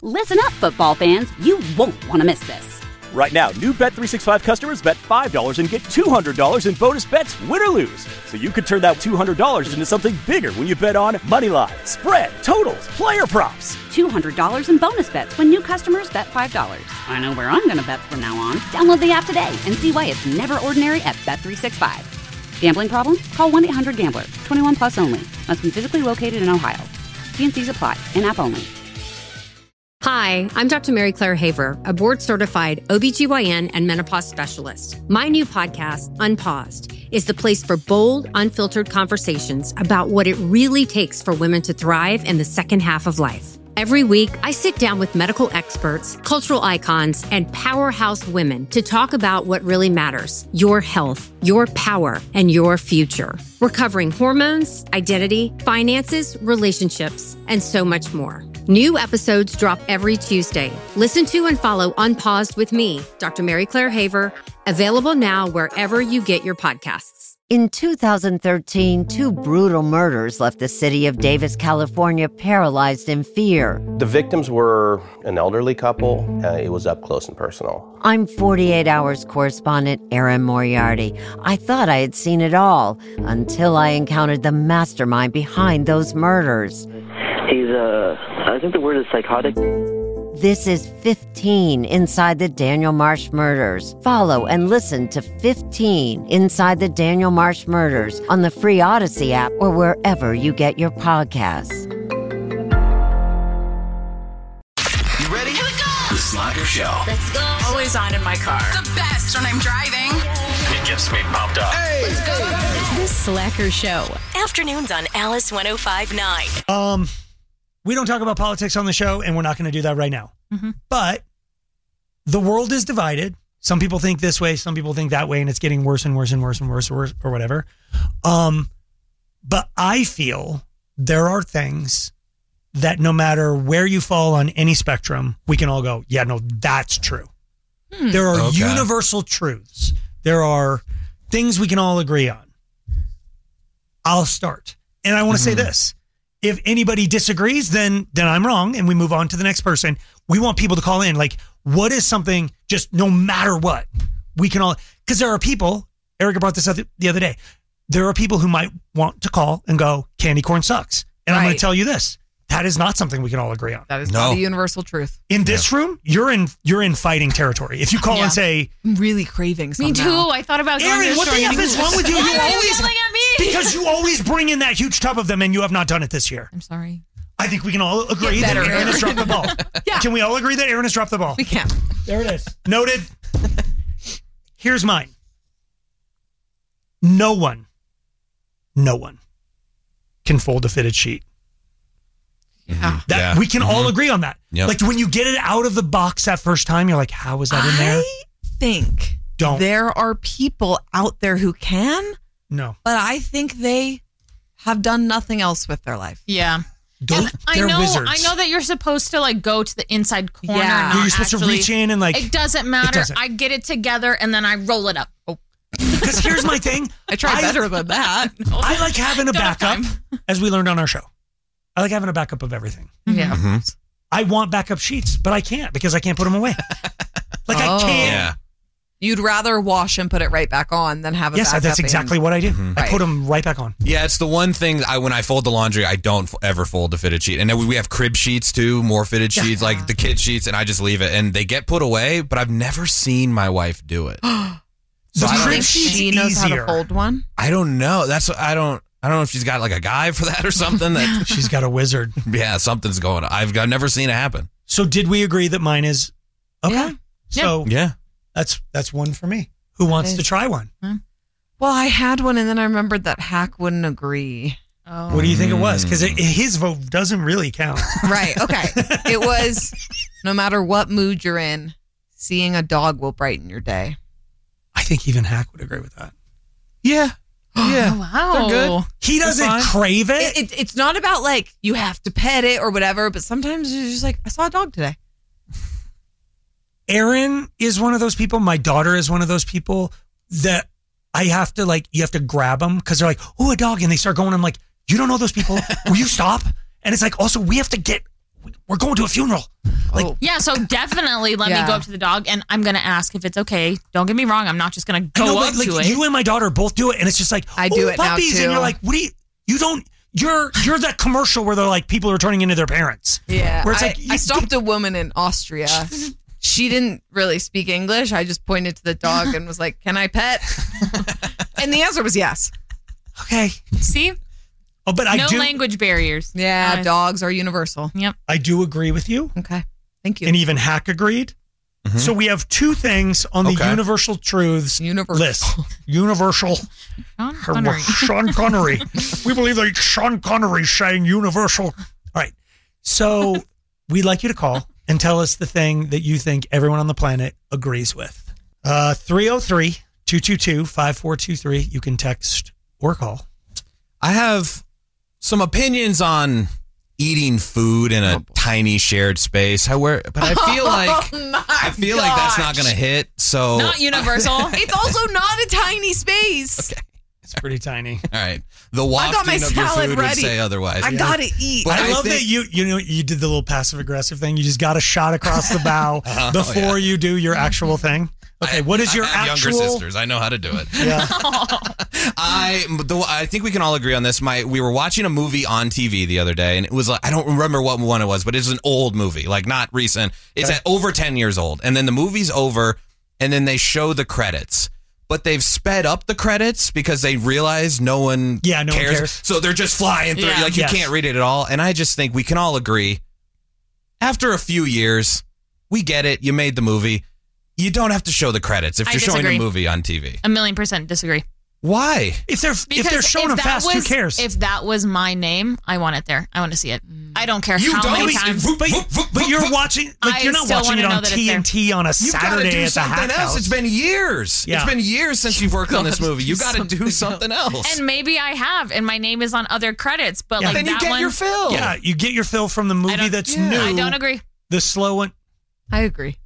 Listen up, football fans. You won't want to miss this. Right now, new Bet365 customers bet $5 and get $200 in bonus bets, win or lose. So you could turn that $200 into something bigger when you bet on moneyline, spread, totals, player props. $200 in bonus bets when new customers bet $5. I know where I'm going to bet from now on. Download the app today and see why it's never ordinary at Bet365. Gambling problem? Call 1-800-GAMBLER. 21 plus only. Must be physically located in Ohio. T&Cs apply. In-app only. Hi, I'm Dr. Mary Claire Haver, a board-certified OBGYN and menopause specialist. My new podcast, Unpaused, is the place for bold, unfiltered conversations about what it really takes for women to thrive in the second half of life. Every week, I sit down with medical experts, cultural icons, and powerhouse women to talk about what really matters: your health, your power, and your future. We're covering hormones, identity, finances, relationships, and so much more. New episodes drop every Tuesday. Listen to and follow Unpaused with me, Dr. Mary Claire Haver, available now wherever you get your podcasts. In 2013, 2 brutal murders left the city of Davis, California, paralyzed in fear. The victims were an elderly couple. It was up close and personal. I'm 48 Hours correspondent Erin Moriarty. I thought I had seen it all until I encountered the mastermind behind those murders. He's, I think the word is psychotic. This is 15 Inside the Daniel Marsh Murders. Follow and listen to 15 Inside the Daniel Marsh Murders on the free Odyssey app or wherever you get your podcasts. You ready? Here we go! The Slacker Show. Let's go! Always on in my car. The best when I'm driving. It gets me pumped up. Hey! Let's go! The Slacker Show. Afternoons on Alice 105.9. We don't talk about politics on the show, and we're not going to do that right now. Mm-hmm. But the world is divided. Some people think this way, some people think that way, and it's getting worse and worse and worse and worse or whatever. But I feel there are things that no matter where you fall on any spectrum, we can all go, yeah, no, that's true. There are universal truths. There are things we can all agree on. I'll start. And I want to say this. If anybody disagrees, then I'm wrong, and we move on to the next person. We want people to call in. Like, what is something, just no matter what, we can all, because there are people, Erica brought this up the other day, there are people who might want to call and go, candy corn sucks. And I'm going to tell you this, that is not something we can all agree on. That is not the universal truth. In this room, you're in fighting territory. If you call and say, I'm really craving something. Me too. I thought about going to Erin, what the F is wrong with you? Why are you yelling at me? Because you always bring in that huge tub of them, and you have not done it this year. I'm sorry. I think we can all agree that Erin has dropped the ball. Yeah. Can we all agree that Erin has dropped the ball? We can. There it is. Noted. Here's mine. No one can fold a fitted sheet. Yeah. We can all agree on that. Yep. Like when you get it out of the box that first time, you're like, how was that in there? I think there are people out there who can. No. But I think they have done nothing else with their life. Yeah. They're wizards. I know that you're supposed to like go to the inside corner. Yeah. Not You're supposed to reach in and like. It doesn't matter. It doesn't. I get it together and then I roll it up. Oh. Because here's my thing. I try better than that. I like having a backup, as we learned on our show. I like having a backup of everything. Yeah. Mm-hmm. I want backup sheets, but I can't because I can't put them away. Like I can't. Yeah. You'd rather wash and put it right back on than have a backup. Yes, that's exactly what I do. Mm-hmm. I put them right back on. Yeah, it's the one thing when I fold the laundry, I don't ever fold the fitted sheet. And then we have crib sheets too, more fitted sheets, like the kid sheets, and I just leave it. And they get put away, but I've never seen my wife do it. So I think she knows how to fold one. I don't know. I don't know if she's got like a guy for that or something. That She's got a wizard. Yeah, something's going on. I've never seen it happen. So did we agree that mine is okay? Yeah. So yeah, that's one for me. Who wants to try one? Well, I had one and then I remembered that Hack wouldn't agree. Oh. What do you think it was? Because his vote doesn't really count. Right. Okay. It was no matter what mood you're in, seeing a dog will brighten your day. I think even Hack would agree with that. Yeah. Yeah. Oh, wow. They're good. He doesn't crave it. It's not about like you have to pet it or whatever, but sometimes you're just like, I saw a dog today. Erin is one of those people. My daughter is one of those people that I have to you have to grab them because they're like, oh, a dog. And they start going, I'm like, you don't know those people. Will you stop? And it's like, also, we have to get we're going to a funeral. Like, yeah, so definitely let me go up to the dog, and I'm going to ask if it's okay. Don't get me wrong. I'm not just going to go up to it. You and my daughter both do it, and it's just like, I do it puppies, now too. and you're like, what do you don't, you're that commercial where they're like, people are turning into their parents. Yeah. Where it's like, I stopped a woman in Austria. She didn't really speak English. I just pointed to the dog and was like, can I pet? And the answer was yes. Okay. See? Oh, but no language barriers. Yeah, dogs are universal. Yep. I do agree with you. Okay. Thank you. And even Hack agreed. Mm-hmm. So we have two things on the universal truths list. Universal. Sean Connery. We believe that Sean Connery saying universal. All right. So we'd like you to call and tell us the thing that you think everyone on the planet agrees with. 303-222-5423. You can text or call. I have some opinions on eating food in a tiny shared space. But I feel like that's not going to hit. So not universal. It's also not a tiny space. Okay. It's pretty tiny. All right. The wafting of your food would say otherwise. I gotta eat. But I love that you did the little passive aggressive thing. You just got a shot across the bow before you do your actual thing. Okay, what is your actual? Younger sisters. I know how to do it. Yeah. I think we can all agree on this. We were watching a movie on TV the other day, and it was like, I don't remember what one it was, but it's an old movie, like not recent. It's at over 10 years old, and then the movie's over, and then they show the credits. But they've sped up the credits because they realize no one cares. So they're just flying through. You can't read it at all. And I just think we can all agree, after a few years, we get it. You made the movie. You don't have to show the credits if you're showing a movie on TV. 1,000,000% disagree. Why? If they're showing them fast, who cares? If that was my name, I want it there. I want to see it. I don't care how many times. But you're watching, you're not watching it on TNT on a Saturday at the Hack House. It's been years. Yeah. It's been years since you've worked on this movie. You got to do something else. And maybe I have, and my name is on other credits. But then you get your fill. Yeah, you get your fill from the movie that's new. I don't agree. The slow one. I agree.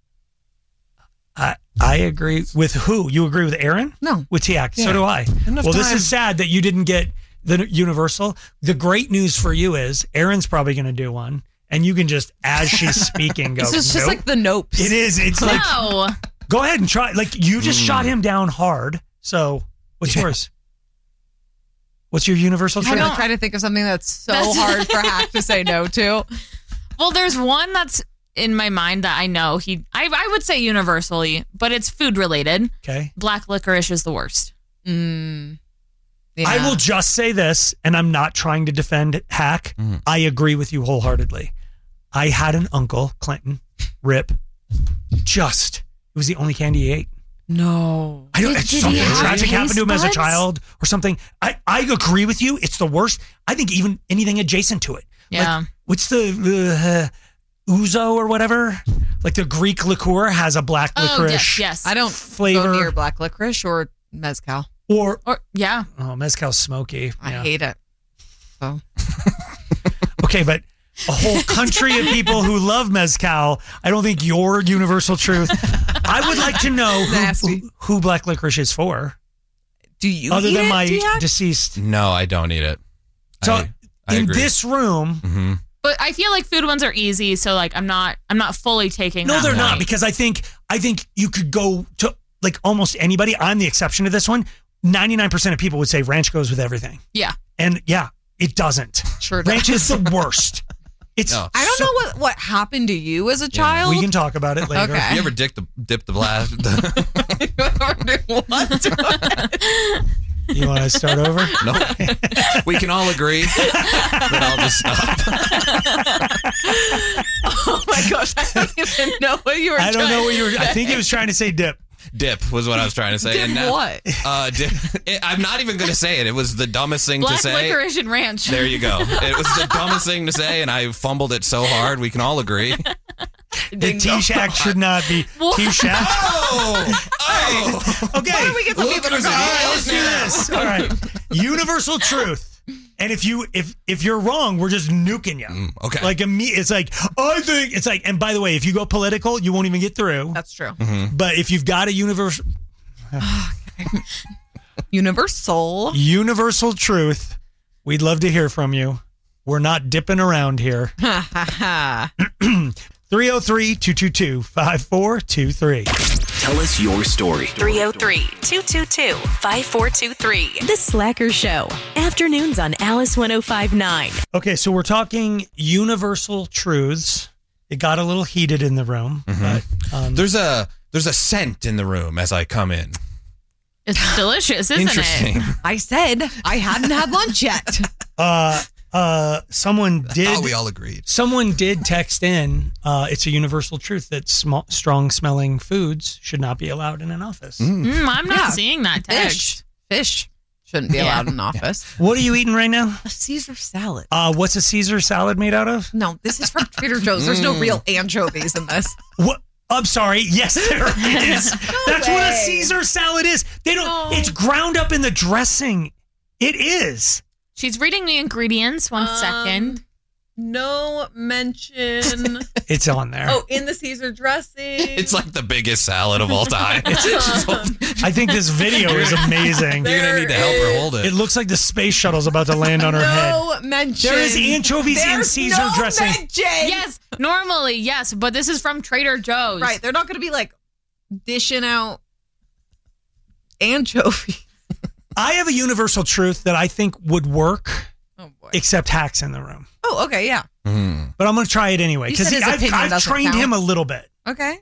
I agree with who? You agree with Aaron? No. With Tiak. So do I. This is sad that you didn't get the Universal. The great news for you is Aaron's probably going to do one, and you can just, as she's speaking, go, This is just like the Nopes. It is. It's like, go ahead and try. Like, you just shot him down hard. So, what's yours? What's your Universal truth? I'm trying to think of something that's hard for Hack to say no to. Well, there's one that's in my mind that I know I would say universally, but it's food related. Okay. Black licorice is the worst. Yeah. I will just say this, and I'm not trying to defend Hack. I agree with you wholeheartedly. I had an uncle, Clinton, Rip, it was the only candy he ate. No. I don't. Something tragic happened to him as a child or something. I agree with you. It's the worst. I think even anything adjacent to it. Yeah. Like, what's the ouzo or whatever? Like the Greek liqueur has a black licorice. Yes. I don't flavor. go near black licorice or mezcal. Or yeah. Oh, mezcal's smoky. I hate it. So. Okay, but a whole country of people who love mezcal. I don't think your universal truth. I would like to know who black licorice is for. Do you other eat than it, my Tiak? deceased? No, I don't eat it. So I in agree. this room, But I feel like food ones are easy, so like I'm not fully taking. no, that they're point. not, because I think you could go to like almost anybody. I'm the exception to this one. 99% of people would say ranch goes with everything. Yeah. And yeah, it doesn't. Sure does. Ranch is the worst. It's. No. I don't know what happened to you as a child. We can talk about it later. Okay. You ever dip the blast? You want to start over? No. We can all agree that I'll just stop. Oh my gosh, I don't even know what you were I don't know what you were. to I think say. he was trying to say dip. Dip was what I was trying to say. Dip and now, what? Dip, I'm not even going to say it. It was the dumbest thing Black to say. licorice and ranch. There you go. It was the dumbest thing to say, and I fumbled it so hard. We can all agree. The T-Shack should not be T-Shack. Oh, okay. Why don't we get some people to All right, let's do this. All right. Universal truth. And if you're wrong, we're just nuking you. Okay. Like it's like, I think it's like, and by the way, if you go political, you won't even get through. That's true. But if you've got a universal Universal truth, we'd love to hear from you. We're not dipping around here. 303-222-5423. Tell us your story. 303-222-5423. The Slacker Show. Afternoons on Alice 105.9. Okay, so we're talking universal truths. It got a little heated in the room. But, There's a scent in the room as I come in. It's delicious, isn't Interesting. it? I said I hadn't had lunch yet. Someone did. I thought we all agreed. Someone did text in. It's a universal truth that strong-smelling foods should not be allowed in an office. I'm not seeing that text. Fish shouldn't be allowed in the office. What are you eating right now? A Caesar salad. What's a Caesar salad made out of? No, this is from Trader Joe's. There's no real anchovies in this. What? I'm sorry. Yes, there is. That's what a Caesar salad is. They don't. It's ground up in the dressing. It is. She's reading the ingredients. One second. No mention. It's on there. Oh, in the Caesar dressing. It's like the biggest salad of all time. I think this video is amazing. You're going to need to help her hold it. It looks like the space shuttle's about to land on her head. No mention. There is anchovies in Caesar dressing. Mention. Yes, normally, yes, but this is from Trader Joe's. Right. They're not going to be like dishing out anchovies. I have a universal truth that I think would work, except Hack's in the room. Oh, okay, yeah. But I'm going to try it anyway You said because his opinion I've doesn't trained count. him a little bit. Okay.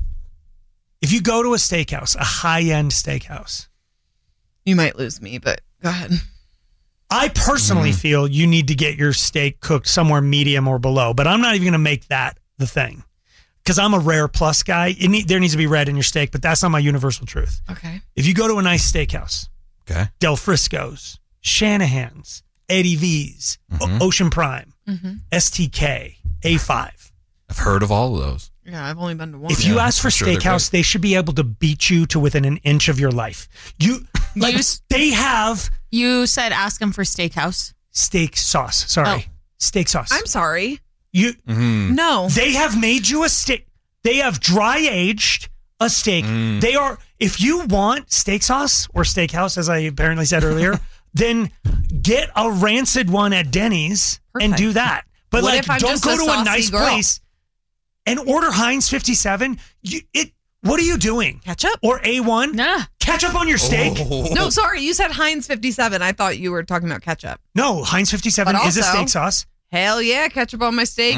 If you go to a steakhouse, a high-end steakhouse, you might lose me, but go ahead. I personally feel you need to get your steak cooked somewhere medium or below, but I'm not even going to make that the thing because I'm a rare plus guy. There needs to be red in your steak, but that's not my universal truth. Okay. If you go to a nice steakhouse, Del Frisco's, Shanahan's, Eddie V's, Ocean Prime, STK, A5. I've heard of all of those. Yeah, I've only been to one. If you ask for steakhouse, they should be able to beat you to within an inch of your life. They have. You said ask them for steakhouse. Steak sauce. Sorry. Steak sauce. I'm sorry. No. They have made you a steak. They have dry aged a steak. They are. If you want steak sauce or steakhouse, as I apparently said earlier, then get a rancid one at Denny's and do that. But What if I'm don't just go a to a saucy nice girl? place and order Heinz 57. What are you doing? Ketchup or A1? Nah. Ketchup on your steak? No, sorry. You said Heinz 57. I thought you were talking about ketchup. No, Heinz 57 But is a also- steak sauce. Hell yeah, ketchup on my steak.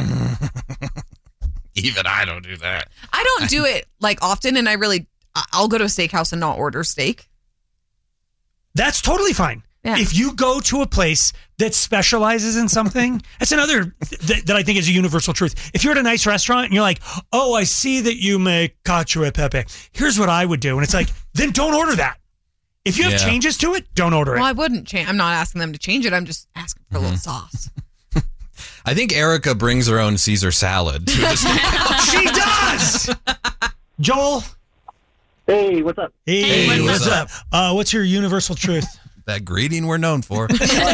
Even I don't do that. I don't do it like often, and I'll go to a steakhouse and not order steak. That's totally fine. Yeah. If you go to a place that specializes in something, that's another that I think is a universal truth. If you're at a nice restaurant and you're like, oh, I see that you make cacio e pepe. Here's what I would do. And it's like, then don't order that. If you have changes to it, don't order it. Well, I wouldn't change. I'm not asking them to change it. I'm just asking for a little sauce. I think Erica brings her own Caesar salad to the steakhouse. She does! Joel? Hey, what's up? Hey, what's up? What's your universal truth? That greeting we're known for.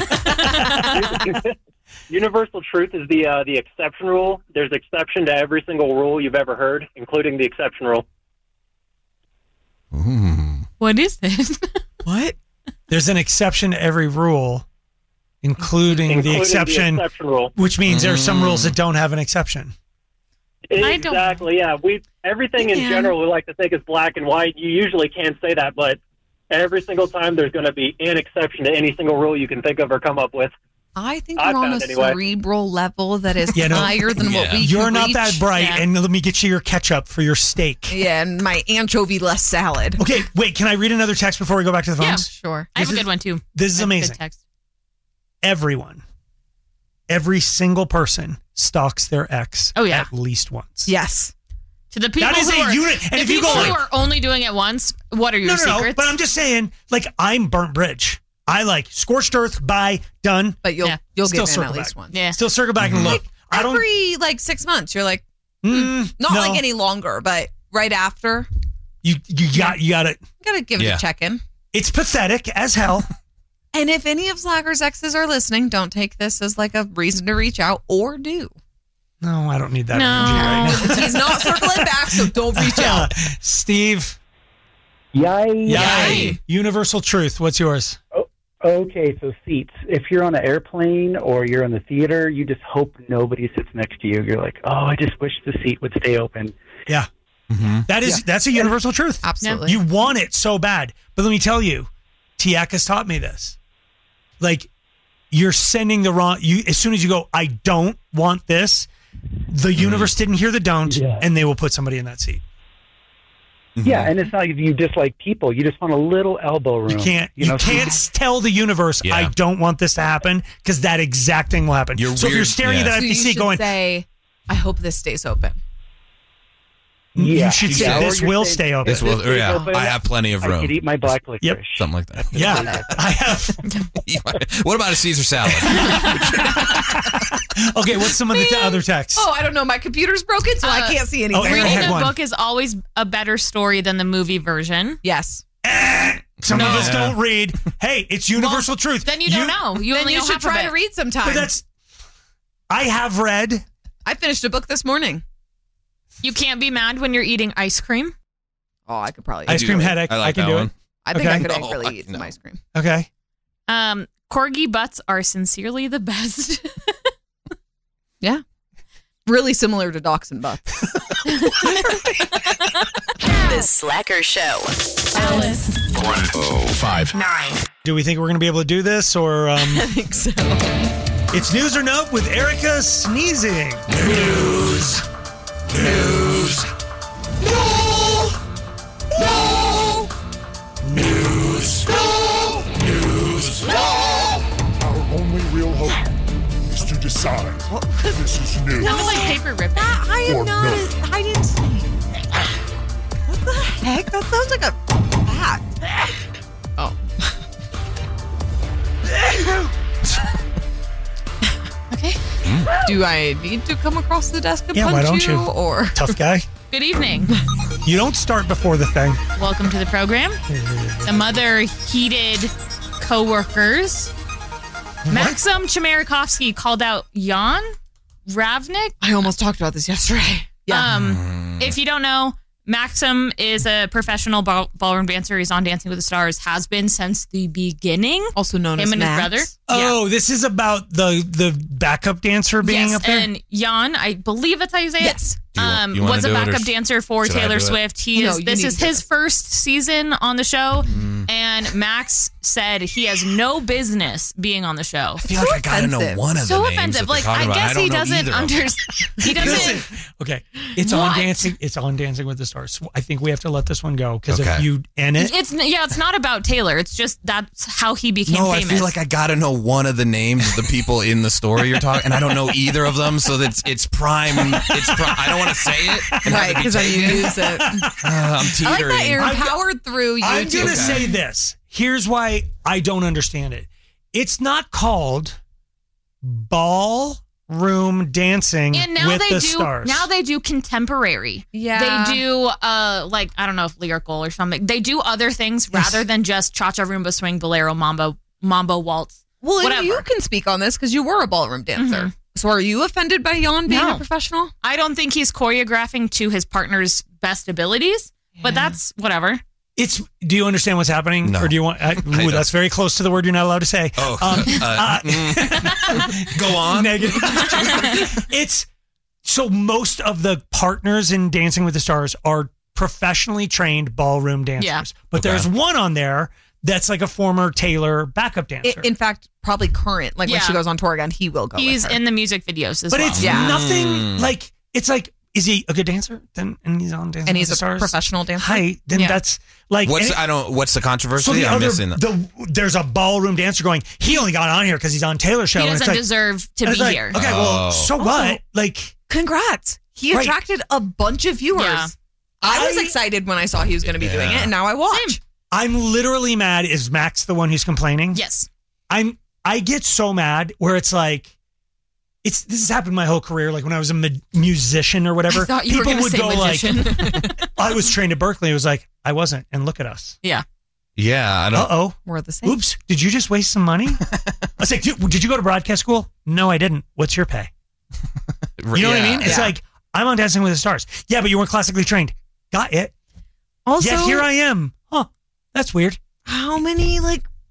Universal truth is the exception rule. There's exception to every single rule you've ever heard, including the exception rule. What is this? What? There's an exception to every rule, including the exception rule. which means there are some rules that don't have an exception. Exactly, yeah. Everything in general we like to think is black and white. You usually can't say that, but every single time there's going to be an exception to any single rule you can think of or come up with. I think I you're on a found anyway. cerebral level that is higher than what we You're can not reach. that bright, Yeah. and let me get you your ketchup for your steak. Yeah, and my anchovy-less salad. Okay, wait, can I read another text before we go back to the Yeah, phones? sure. I have a good one too. This is I have a good amazing. text. Everyone, every single person stalks their ex at least once. Yes. To the people That is who a are, unit. And the if you people go who like- are only doing it once, what are your No, secrets? but I'm just saying, like, I'm burnt bridge. I like scorched earth, bye, done. But you'll Still give him circle at least back. once. Yeah. Still circle back and look. I don't. Every 6 months, you're like, not no. like any longer, but right after, You got it. gotta give it Yeah. a check-in. It's pathetic as hell. And if any of Slacker's exes are listening, don't take this as like a reason to reach out, or do. No, I don't need that energy right now. He's not circling back, so don't reach out. Steve. Yay. Yay. Universal truth. What's yours? Okay, so seats. If you're on an airplane or you're in the theater, you just hope nobody sits next to you. You're like, oh, I just wish the seat would stay open. Yeah. That's a universal truth. Absolutely. You want it so bad. But let me tell you, Tiak has taught me this. Like, you're sending the wrong, as soon as you go, I don't want this, the universe didn't hear the don't, and they will put somebody in that seat. Yeah, and it's not like you dislike people. You just want a little elbow room. You can't tell the universe, I don't want this to happen, because that exact thing will happen. So if you're staring at that empty seat going, say, I hope this stays open. You should say, this will stay open. This will, I have plenty of room. I could eat my black licorice. Yep. Something like that. Yeah, I have. What about a Caesar salad? Okay, what's some of the other texts? Oh, I don't know. My computer's broken, so I can't see anything. Reading a book is always a better story than the movie version. Yes. Some of us don't read. Hey, it's universal truth. Then you don't know. You only know should half try of it. to read sometime. But I have read. I finished a book this morning. You can't be mad when you're eating ice cream. Oh, I could probably ice cream headache. I can do it. I think I could really eat some ice cream. Okay. Corgi butts are sincerely the best. Yeah. Really similar to dachshund butts. The Slacker Show. Alice. 105.9. Do we think we're going to be able to do this, or I think so. It's News or Nope with Erica sneezing. News. News. No. No. News. No. News. No. Our only real hope is to decide this is news. Sounded like paper ripping. I am Or not. no. I didn't. What the heck? That sounds like a bat. Oh. Okay. Do I need to come across the desk and Yeah, punch why don't you? Or Tough guy. Good evening. You don't start before the thing. Welcome to the program. Some other heated coworkers. Maxim Chmerkovskiy called out Jan Ravnik. I almost talked about this yesterday. Yeah. If you don't know, Maxim is a professional ballroom dancer. He's on Dancing with the Stars, has been since the beginning. Also known as him and Max. his brother. Oh, this is about the backup dancer being up there? And Jan, I believe that's how you say Yes. it. Was a backup dancer for should I Taylor do it? Swift. This is his first season on the show, and Max said he has no business being on the show. I feel like I gotta know one of the So names offensive. that they're Like, talking I about. guess don't he know doesn't either of them. understand. He doesn't. Listen, okay, it's What? on Dancing. It's on Dancing with the Stars. I think we have to let this one go because if Okay. you end it, It's not about Taylor. It's just that's how he became No, famous. I feel like I gotta know one of the names of the people in the story you're talking, and I don't know either of them. So it's prime. I don't want to say it, and Right, because I use it. I'm I like teetering. that Aaron powered through YouTube. I'm going to say this. Here's why I don't understand it. It's not called ballroom dancing And now with they the do. stars. Now they do contemporary. Yeah. They do like I don't know if lyrical or something. They do other things rather than just cha-cha, rumba, swing, bolero, mambo waltz. Well, and whatever. you can speak on this because you were a ballroom dancer. So are you offended by Jan being No. a professional? I don't think he's choreographing to his partner's best abilities, but that's whatever. Do you understand what's happening? No. Or do you want, don't. that's very close to the word you're not allowed to say. Oh, go on. Negative. It's so most of the partners in Dancing with the Stars are professionally trained ballroom dancers. Yeah. But there's one on there that's like a former Taylor backup dancer. In fact, probably current. Like when Yeah. she goes on tour again, he will go. He's with her. in the music videos as but well. it's Yeah. nothing like, it's like, is he a good dancer? Then and he's on Dancing and with he's the a Stars. professional dancer. Hi. Then Yeah. that's like What's and- what's the controversy? So the I'm other, missing that. there's a ballroom dancer going, he only got on here because he's on Taylor's show. He and it's doesn't like, deserve to and be it's like, here. Okay, well, Oh. so Also, what? Like, Congrats. He Right. attracted a bunch of viewers. Yeah. I was excited when I saw he was going to be doing it, and now I watch. I'm literally mad. Is Max the one who's complaining? Yes. I get so mad where it's like, this has happened my whole career. Like when I was a musician or whatever, I thought you were people gonna would say go magician. like, I was trained at Berkeley. It was like, I wasn't. And look at us. Yeah. Yeah, I don't. Uh-oh. We're the same. Oops. Did you just waste some money? I was like, did you go to broadcast school? No, I didn't. What's your pay? You know what I mean? It's like, I'm on Dancing with the Stars. Yeah, but you weren't classically trained. Got it. Also, Yet here I am. Huh. That's weird. how many like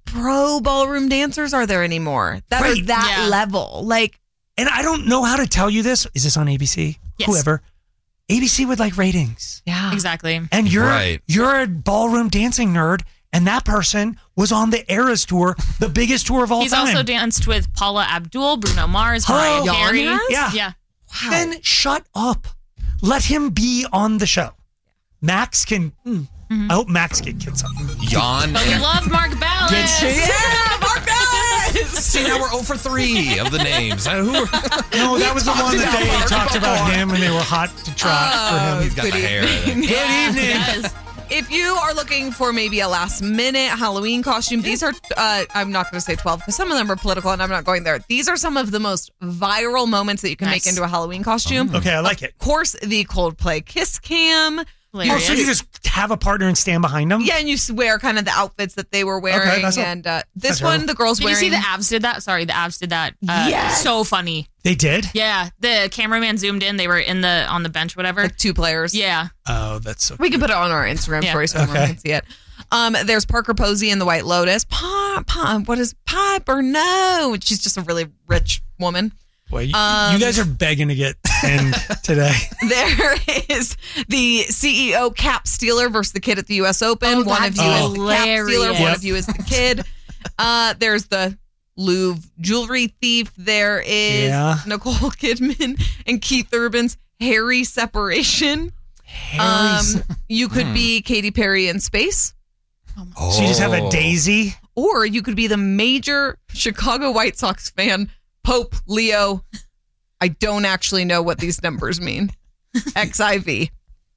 pro ballroom dancers are there anymore that are that level? Like, and I don't know how to tell you this. Is this on ABC? Yes. Whoever. ABC would like ratings. Yeah. Exactly. And you're a ballroom dancing nerd, and that person was on the Eras tour, the biggest tour of all He's time. also danced with Paula Abdul, Bruno Mars, Mariah Carey. Yeah. Yeah. Wow. Then shut up. Let him be on the show. Max can. I hope Max can get something. Yawn. But we love Mark Ballas. Mark Ballas. See, now we're 0 for 3 of the names. No, that was the one that they talked about him, and they were hot to trot for him. He's got the hair. Good evening. If you are looking for maybe a last minute Halloween costume, these are, I'm not going to say 12 because some of them are political and I'm not going there. These are some of the most viral moments that you can make into a Halloween costume. Okay, I like it. Of course, the Coldplay Kiss Cam. Oh, so you just have a partner and stand behind them? Yeah, and you wear kind of the outfits that they were wearing. Okay, and this one, the girl's Did wearing. you see the Avs did that? Sorry, the Avs did that. Yes. So funny. They did? Yeah, the cameraman zoomed in. They were on the bench, whatever. Like 2 players. Yeah. Oh, that's so We can put it on our Instagram story so everyone can see it. There's Parker Posey in the White Lotus. What is Piper? No. She's just a really rich woman. Boy, you guys are begging to get in today. There is the CEO Cap Stealer versus the kid at the U.S. Open. One of you is the Cap Stealer. One of you is the kid. There's the Louvre jewelry thief. There is Nicole Kidman and Keith Urban's hairy separation. You could be Katy Perry in space. So you just have a daisy? Or you could be the major Chicago White Sox fan, Pope Leo. I don't actually know what these numbers mean. XIV.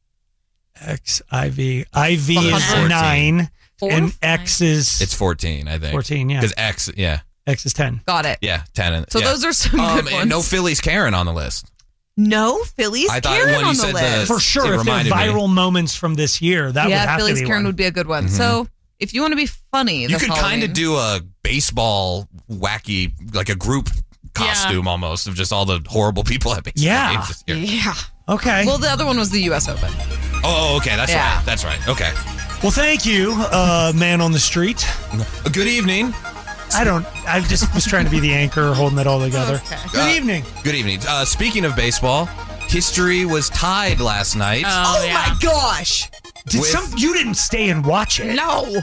XIV. IV is 9. And X is... It's 14, I think. 14, yeah. Because X, X is 10. Got it. Yeah, 10. So those are some good ones. And no Philly's Karen on the list. No Philly's Karen on the list. For sure, if they're viral moments from this year, that would have Philly's to be Karen one. would be a good one. So if you want to be funny, You could kind of do a baseball wacky, like a group costume almost of just all the horrible people at baseball games this year. Yeah. Okay. Well, the other one was the U.S. Open. Oh, okay. That's right. That's right. Okay. Well, thank you, man on the street. Good evening. I just was trying to be the anchor holding it all together. Okay. Good evening. Good evening. Speaking of baseball, history was tied last night. Oh my gosh. You didn't stay and watch it? No.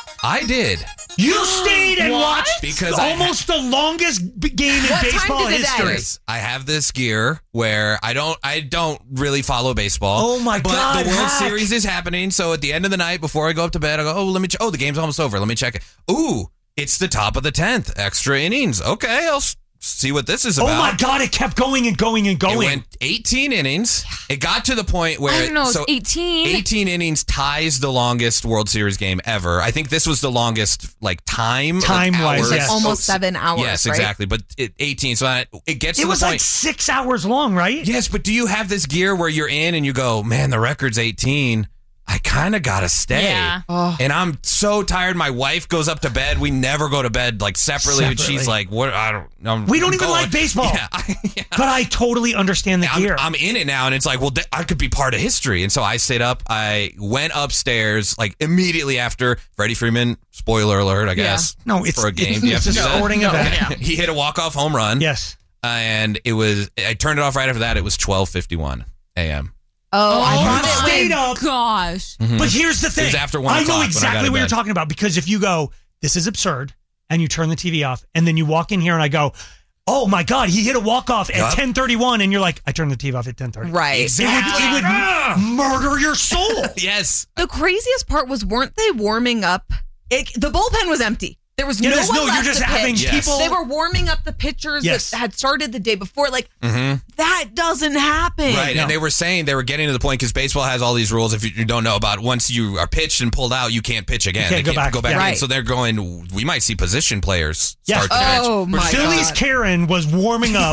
I did. You stayed and watched because almost the longest game in baseball history. I have this gear where I don't really follow baseball. Oh my God! But the World Series is happening, so at the end of the night, before I go up to bed, I go, the game's almost over. Let me check it. Ooh, it's the top of the 10th, extra innings. Okay, I'll see what this is about. Oh my God! It kept going and going and going. It went 18 innings. It got to the point where I don't know, it's 18. 18 innings ties the longest World Series game ever. I think this was the longest time-wise, yes. Almost 7 hours. Yes, right? exactly. But 18, so it gets to the point. It was like 6 hours long, right? Yes, but do you have this gear where you're in and you go, man, the record's 18. I kind of got to stay. Yeah. And I'm so tired. My wife goes up to bed. We never go to bed like separately. And she's like, what? We don't even like baseball. Yeah. But I totally understand the gear. I'm in it now. And it's like, well, I could be part of history. And so I stayed up. I went upstairs like immediately after Freddie Freeman, spoiler alert, I guess. No, it's for a game. It's a sporting event. Yeah. He hit a walk-off home run. Yes. And I turned it off right after that. It was 12:51 a.m. Oh, I thought it stayed went, up. Gosh. Mm-hmm. But here's the thing. It was after 1 I o'clock know when I exactly got what to you're bed. talking about, because if you go, this is absurd, and you turn the TV off, and then you walk in here and I go, oh my God, he hit a walk-off at 10:31, and you're like, I turned the TV off at 10:30. Right. Exactly. It would murder your soul. Yes. The craziest part was, weren't they warming up? The bullpen was empty. There was no one left you're just to having pitch. people. They were warming up the pitchers that had started the day before. Like, that doesn't happen. Right, and they were saying they were getting to the point, because baseball has all these rules, if you don't know about, once you are pitched and pulled out, you can't pitch again. You can't go back. in. Right. So they're going, we might see position players start to Oh, pitch. my Philly's God. Karen was warming up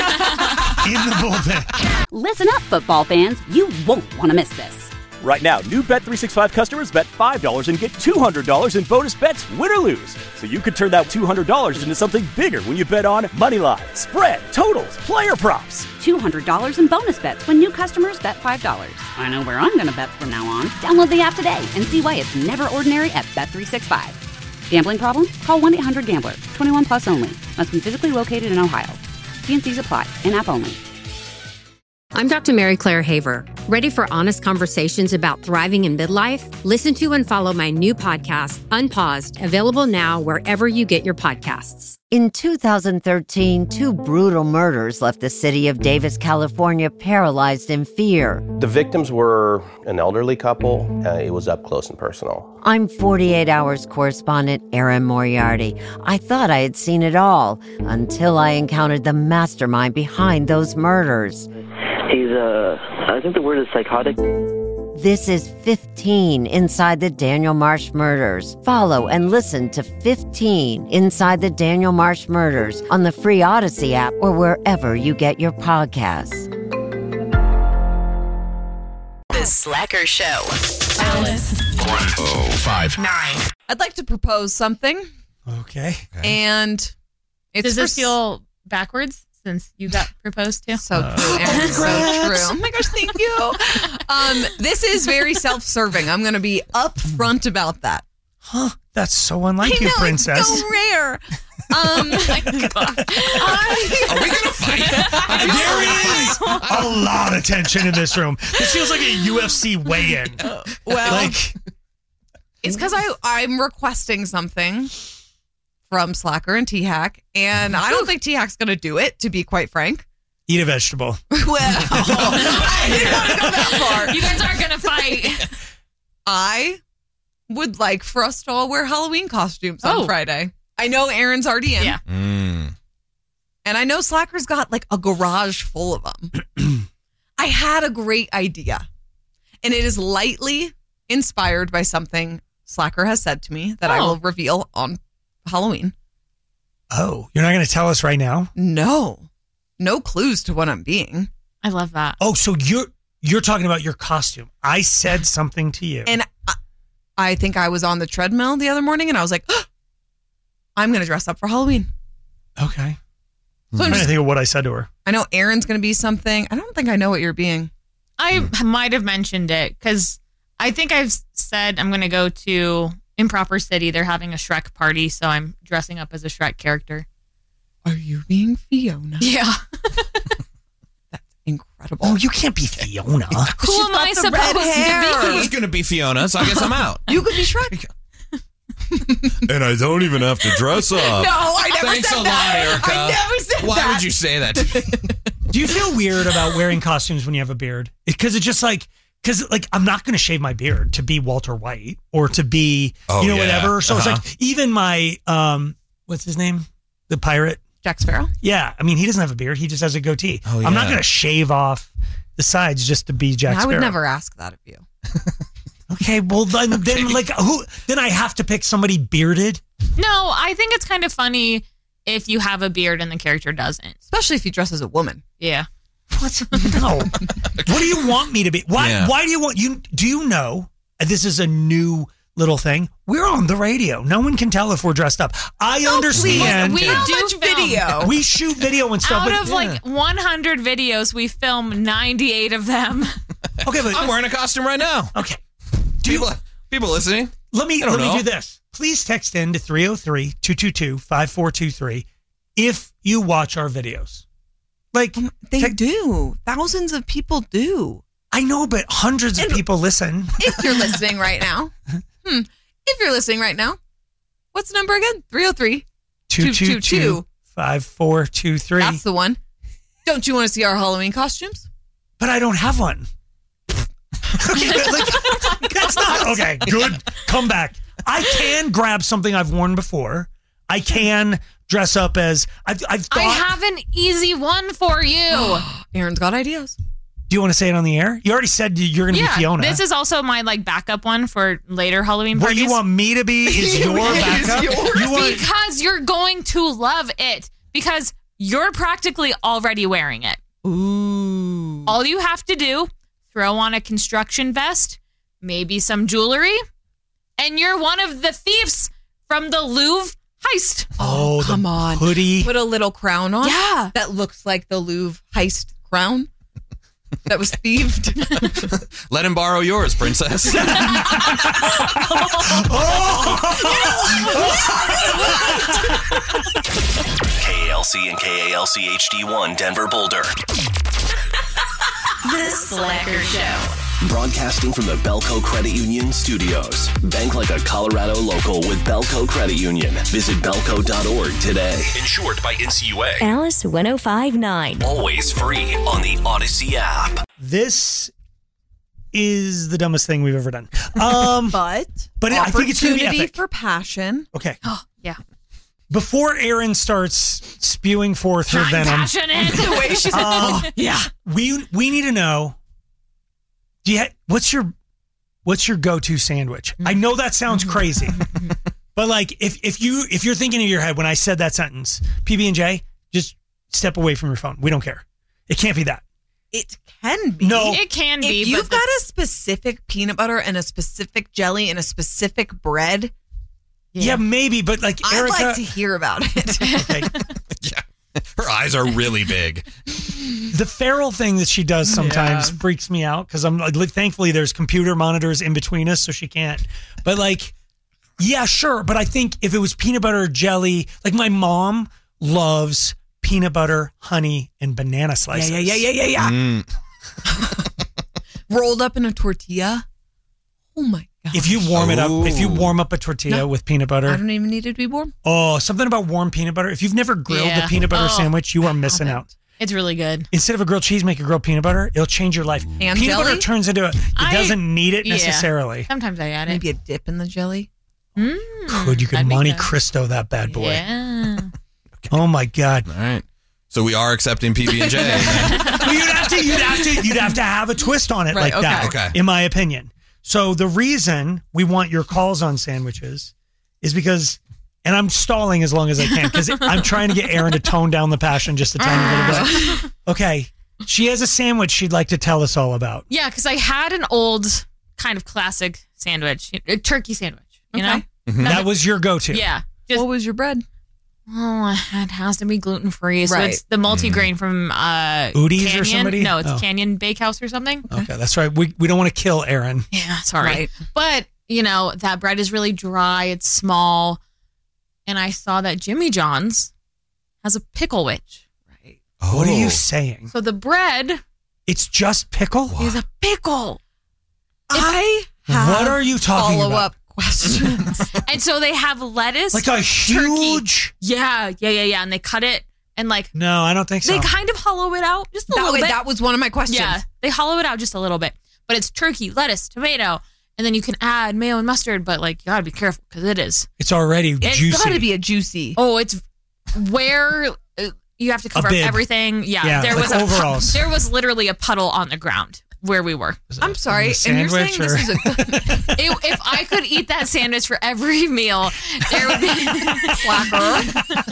in the bullpen. Listen up, football fans. You won't want to miss this. Right now, new Bet365 customers bet $5 and get $200 in bonus bets, win or lose. So you could turn that $200 into something bigger when you bet on Moneyline, spread, totals, player props. $200 in bonus bets when new customers bet $5. I know where I'm going to bet from now on. Download the app today and see why it's never ordinary at Bet365. Gambling problem? Call 1-800-GAMBLER. 21 plus only. Must be physically located in Ohio. T&Cs apply. In-app only. I'm Dr. Mary Claire Haver. Ready for honest conversations about thriving in midlife? Listen to and follow my new podcast, Unpaused, available now wherever you get your podcasts. In 2013, 2 brutal murders left the city of Davis, California, paralyzed in fear. The victims were an elderly couple. It was up close and personal. I'm 48 Hours correspondent Erin Moriarty. I thought I had seen it all until I encountered the mastermind behind those murders. He's, I think the word is psychotic. This is 15 Inside the Daniel Marsh Murders. Follow and listen to 15 Inside the Daniel Marsh Murders on the free Odyssey app or wherever you get your podcasts. The Slacker Show. Alice. 105.9. I'd like to propose something. Okay. And it's Does this feel backwards since you got proposed to? So true, Erin. So true. Oh my gosh, thank you. This is very self-serving. I'm going to be upfront about that. Huh? That's so unlike you, princess. It's so rare. Oh my God. Are we going to fight? There is a lot of tension in this room. This feels like a UFC weigh-in. Well, it's because I'm requesting something from Slacker and T-Hack, and I don't think T-Hack's going to do it, to be quite frank. Eat a vegetable. Well, I didn't want to go that far. You guys aren't going to fight. I would like for us to all wear Halloween costumes on Friday. I know Erin's already in. Yeah. And I know Slacker's got like a garage full of them. I had a great idea. And it is lightly inspired by something Slacker has said to me that I will reveal on Halloween. Oh, you're not going to tell us right now? No. No clues to what I'm being. I love that. Oh, so you're talking about your costume. I said something to you. And I think I was on the treadmill the other morning and I was like, oh, I'm going to dress up for Halloween. Okay. So I'm trying to think of what I said to her. I know Erin's going to be something. I don't think I know what you're being. I might have mentioned it because I think I've said I'm going to go to Improper City. They're having a Shrek party, so I'm dressing up as a Shrek character. Are you being Fiona? Yeah. That's incredible. Oh, you can't be Fiona. Who am I supposed to I be? was going to be Fiona, so I guess I'm out. You could be Shrek. And I don't even have to dress up. No, I never Thanks said a lot, that. Erica. I never said Why that. would you say that to me? Do you feel weird about wearing costumes when you have a beard? Because it's just like, I'm not going to shave my beard to be Walter White or to be, whatever. So it's like, even my, what's his name? The pirate? Jack Sparrow? Yeah. I mean, he doesn't have a beard. He just has a goatee. Oh, yeah. I'm not going to shave off the sides just to be Jack Sparrow. I would never ask that of you. Okay, well then like who? Then I have to pick somebody bearded. No, I think it's kind of funny if you have a beard and the character doesn't, especially if you dress as a woman. Yeah. What? No. What do you want me to be? Why? Yeah. Why do you want you? Do you know? This is a new little thing. We're on the radio. No one can tell if we're dressed up. I understand. We How do much film. video? We shoot video and stuff. Out of like 100 videos, we film 98 of them. Okay, but I'm wearing a costume right now. Okay. People listening? Let me know. do this. Please text in to 303-222-5423 if you watch our videos. Like they do. Thousands of people do. I know, but hundreds of people listen. If you're listening right now. If you're listening right now. What's the number again? 303-222-5423. That's the one. Don't you want to see our Halloween costumes? But I don't have one. Okay, that's not okay. Good comeback. I can grab something I've worn before. I can dress up as I've thought. I have an easy one for you. Erin's got ideas. Do you want to say it on the air? You already said you're going to be Fiona. This is also my backup one for later Halloween parties. What you want me to be is your backup. Because you're going to love it. Because you're practically already wearing it. Ooh. All you have to do, throw on a construction vest, maybe some jewelry, and you're one of the thieves from the Louvre heist. Oh, come on. Hoodie. Put a little crown on. Yeah. That looks like the Louvre heist crown that was thieved. Let him borrow yours, princess. KALC and KALC HD1 Denver Boulder. The Slacker Show. Broadcasting from the Belco Credit Union studios. Bank like a Colorado local with Belco Credit Union. Visit belco.org today. Insured by NCUA. Alice 105.9. Always free on the Odyssey app. This is the dumbest thing we've ever done. But I think it's going to be epic. For passion. Okay. Oh, yeah. Before Erin starts spewing forth her venom, passionate. The way she's yeah. We need to know. What's your go-to sandwich? I know that sounds crazy, but like if you're thinking in your head when I said that sentence, PB&J, just step away from your phone. We don't care. It can't be that. It can be. No, it can be. If you've got a specific peanut butter and a specific jelly and a specific bread, yeah, maybe. But like Erica, I'd like to hear about it. Okay. Yeah, her eyes are really big. The feral thing that she does sometimes freaks me out because I'm like, thankfully there's computer monitors in between us, so she can't. But like, yeah, sure. But I think if it was peanut butter or jelly, like my mom loves peanut butter, honey, and banana slices. Yeah. Rolled up in a tortilla. Oh my god! If you warm up a tortilla with peanut butter, I don't even need it to be warm. Oh, something about warm peanut butter. If you've never grilled a peanut butter sandwich, you are missing out. It's really good. Instead of a grilled cheese, make a grilled peanut butter. It'll change your life. And peanut jelly? butter turns into it doesn't need it necessarily. Sometimes I add it. Maybe a dip in the jelly. You could Monte Cristo that bad boy. Yeah. Oh my god. All right. So we are accepting PB&J. Well, you'd have to have a twist on it like that. Okay. In my opinion. So the reason we want your calls on sandwiches is because, and I'm stalling as long as I can because I'm trying to get Erin to tone down the passion just a tiny little bit. Okay. She has a sandwich she'd like to tell us all about. Yeah, because I had an old kind of classic sandwich, a turkey sandwich, you know? Mm-hmm. That was your go-to. Yeah. What was your bread? Oh, it has to be gluten-free. So Right. it's the multi-grain from Udi's Canyon. or somebody? No, it's Oh. Canyon Bakehouse or something. Okay, that's right. We don't want to kill Erin. Yeah, sorry. Right. But, that bread is really dry. It's small. And I saw that Jimmy John's has a pickle witch. Right. What are you saying? So the bread It's just pickle? is a pickle. I have What are you talking about? follow-up questions. And so they have lettuce. Like a huge... Yeah. And they cut it and like... No, I don't think so. They kind of hollow it out just a little bit. That was one of my questions. Yeah, they hollow it out just a little bit. But it's turkey, lettuce, tomato, and then you can add mayo and mustard, but like you gotta be careful because it is. It's already juicy. It's got to be a juicy. Oh, it's where you have to cover up everything. Yeah, there was overalls. There was literally a puddle on the ground where we were. I'm sorry, and you're saying this is a If I could eat that sandwich for every meal, there would be slacker.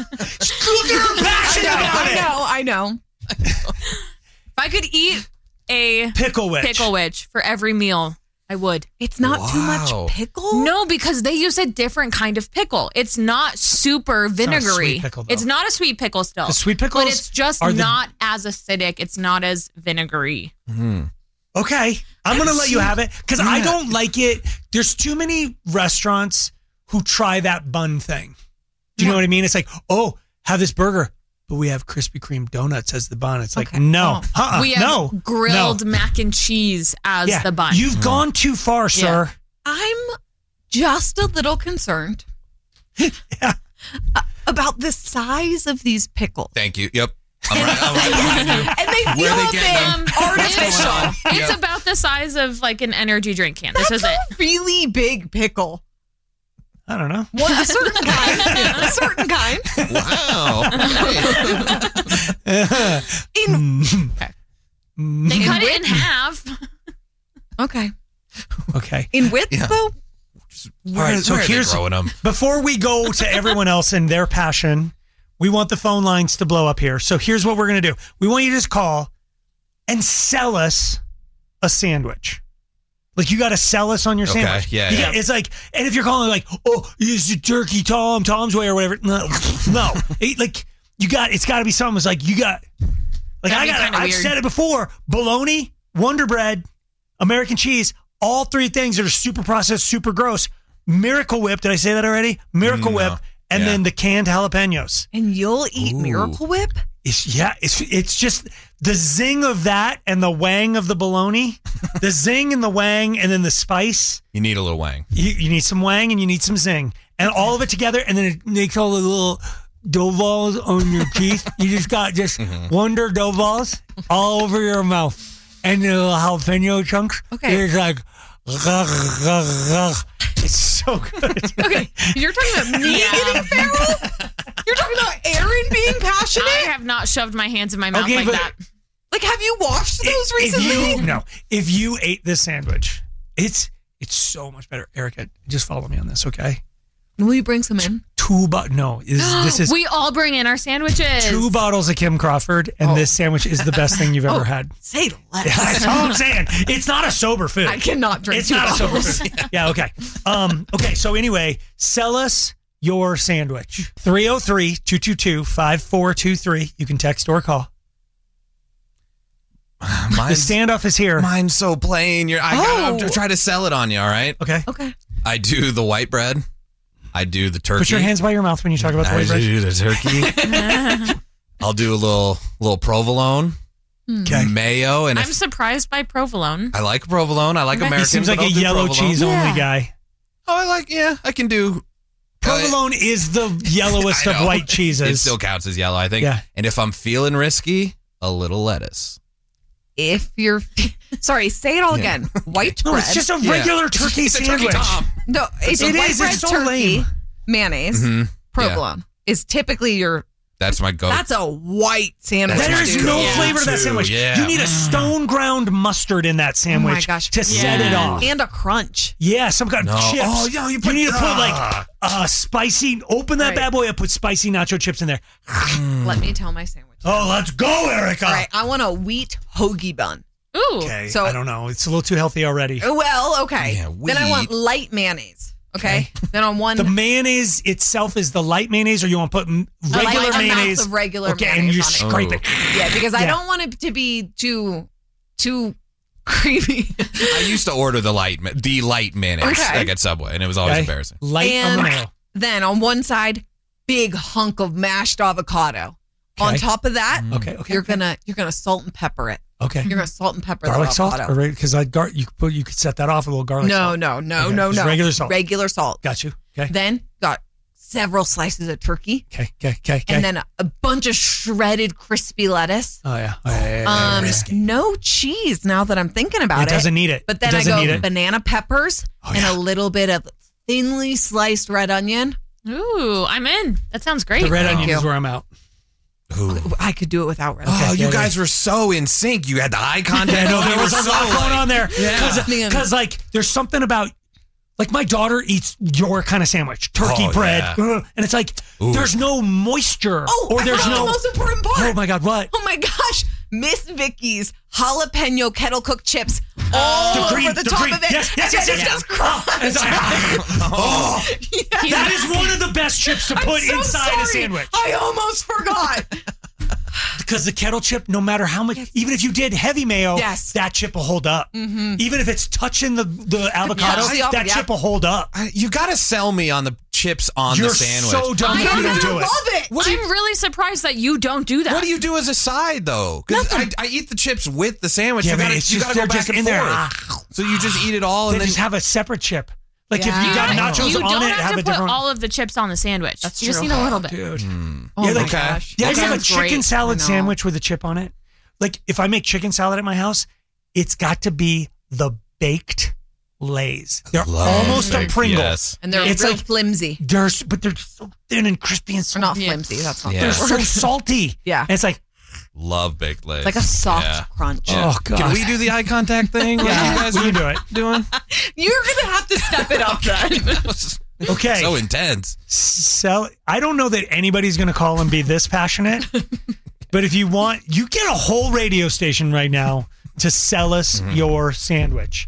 I know. If I could eat a pickle witch for every meal, I would. It's not too much pickle? No, because they use a different kind of pickle. It's not super vinegary. sweet pickle, though. It's not a sweet pickle still. The sweet pickles But it's just not as acidic. It's not as vinegary. Okay. I'm going to let you have it because I don't like it. There's too many restaurants who try that bun thing. Do you know what I mean? It's like, oh, have this burger, but we have Krispy Kreme donuts as the bun. It's like, no. We have grilled mac and cheese as the bun. You've gone too far, sir. I'm just a little concerned about the size of these pickles. Thank you. Yep. I'm right. And they feel a bit artificial. It's about the size of like an energy drink can. This is it. That's a really big pickle. I don't know. A certain kind. A certain kind. Wow. They cut it in half. Okay. In width, though? All right, so here's before we go to everyone else and their passion, we want the phone lines to blow up here. So here's what we're going to do. We want you to just call and sell us a sandwich. Like you got to sell us on your sandwich. Yeah. It's like, and if you're calling like, oh, is it turkey Tom's way or whatever? No. It's got to be something. It's like I've said it before. Bologna, Wonder Bread, American cheese, all three things that are super processed, super gross. Miracle Whip, did I say that already? Miracle Whip, and then the canned jalapenos. And you'll eat Miracle Whip? It's just the zing of that and the wang of the bologna. The zing and the wang and then the spice. You need a little wang. You need some wang and you need some zing. And all of it together, and then it makes all the little dough balls on your teeth. You just got wonder dough balls all over your mouth. And the little jalapeno chunks. Okay. It's like, it's so good. Okay, you're talking about me getting feral? You're talking about Aaron being passionate? I have not shoved my hands in my mouth like that. Like, have you washed those recently? If you ate this sandwich, it's so much better. Erica, just follow me on this, okay? Will you bring some in? This is we all bring in our sandwiches. 2 bottles of Kim Crawford, and this sandwich is the best thing you've ever had. Say less. That's all I'm saying. It's not a sober food. I cannot drink. It's not a sober food. Yeah, okay. Okay, so anyway, sell us your sandwich. 303-222-5423. You can text or call. The standoff is here. Mine's so plain. I'm to try to sell it on you, all right? Okay. I do the white bread. I do the turkey. Put your hands by your mouth when you talk about the white bread. I do the turkey. I'll do a little provolone. Okay. Mayo. And I'm surprised by provolone. I like provolone. I like American. He seems like a yellow cheese only guy. Oh, I can do. Provolone is the yellowest of white cheeses. It still counts as yellow, I think. Yeah. And if I'm feeling risky, a little lettuce. If you're, sorry, say it all again. White bread. No, it's just a regular turkey sandwich. No, it's a white bread, it's so turkey, lame. mayonnaise, provolone is typically your. That's my go. That's a white sandwich. There's no flavor to that sandwich. Yeah. You need a stone ground mustard in that sandwich Oh my gosh. to set it off. And a crunch. Yeah, some kind of chips. Oh, yeah, you need to put like spicy, open that bad boy up, put spicy nacho chips in there. Let me tell my sandwich. Oh, let's go, Erica. All right, I want a wheat hoagie bun. Ooh. Okay, So- I don't know. It's a little too healthy already. Well, okay. Yeah, then I want wheat. light mayonnaise. Okay. Then on one. The mayonnaise itself is the light mayonnaise, or you want to put regular a mayonnaise? mouth of regular okay, mayonnaise and you on it. scrape it. Yeah, because I Yeah. don't want it to be too creamy. I used to order the light mayonnaise Okay. like at Subway, and it was always Okay. embarrassing. Light on the And mayo. then on one side, big hunk of mashed avocado. On Okay. top of that, Okay. you're gonna salt and pepper it. Okay. You're gonna salt and pepper Garlic the salt, avocado. because you could set that off a little garlic No, salt. no, Okay, just regular salt. Regular salt. Got you. Okay. Then got several slices of turkey, Okay. and then a bunch of shredded crispy lettuce. Oh yeah. Risky. No cheese. Now that I'm thinking about it, It doesn't need it. But then It I doesn't go need it. banana peppers and a little bit of thinly sliced red onion. Ooh, I'm in. That sounds great. The red Thank onion you. is where I'm out. I could do it without red Oh, onion. you guys were so in sync. You had the eye contact. Yeah, no, there You was were a lot going on there. Yeah. Because like there's something about like my daughter eats your kind of sandwich, turkey Oh, bread, yeah. and it's like there's no moisture. Oh, there's I forgot no. the most important part. Oh my God, what? Oh my gosh, Miss Vicky's jalapeno kettle cooked chips all The green- over the the top green- of it. yes, and then it's just crunch. That is one of the best chips to put I'm so inside a sorry. sandwich. I almost forgot. Because the kettle chip, no matter how much, even if you did heavy mayo, Yes. that chip will hold up. Even if it's touching the avocado, Yeah. that Yeah. chip will hold up. You got to sell me on the chips on You're the sandwich. so dumb I if you don't do it. love it. I'm really surprised that you don't do that. What do you do as a side though? Because I eat the chips with the sandwich. Yeah, you but gotta, it's you just- gotta go they're back just and in there. forth. So you just eat it all They and then just have a separate chip. Like if Yeah. you got You nachos You on don't it, have have to a put different. all of the chips on the sandwich. That's you just true. need a little bit. Dude. Oh Yeah, my like, gosh. Yeah, I That have a sounds chicken great. salad I know. sandwich with a chip on it. Like if I make chicken salad at my house, it's got to be the baked Lay's. They're almost a Pringle. Yes. And they're It's real like- flimsy. But they're so thin and crispy and They're not salty. flimsy. That's not Yeah. They're the so word. salty. Yeah. And it's like, Love baked Lay's. It's like a soft Yeah. crunch. Yeah. oh God. Can we do the eye contact thing? like Yeah, you guys we are can do it. Doing? You're gonna have to step it up then. Okay. So intense. So I don't know that anybody's going to call and be this passionate, but if you want, you get a whole radio station right now to sell us your sandwich.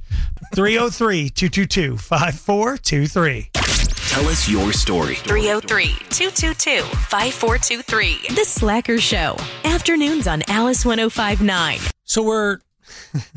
303-222-5423. Tell us your story. 303-222-5423. The Slacker Show. Afternoons on Alice 105.9. So we're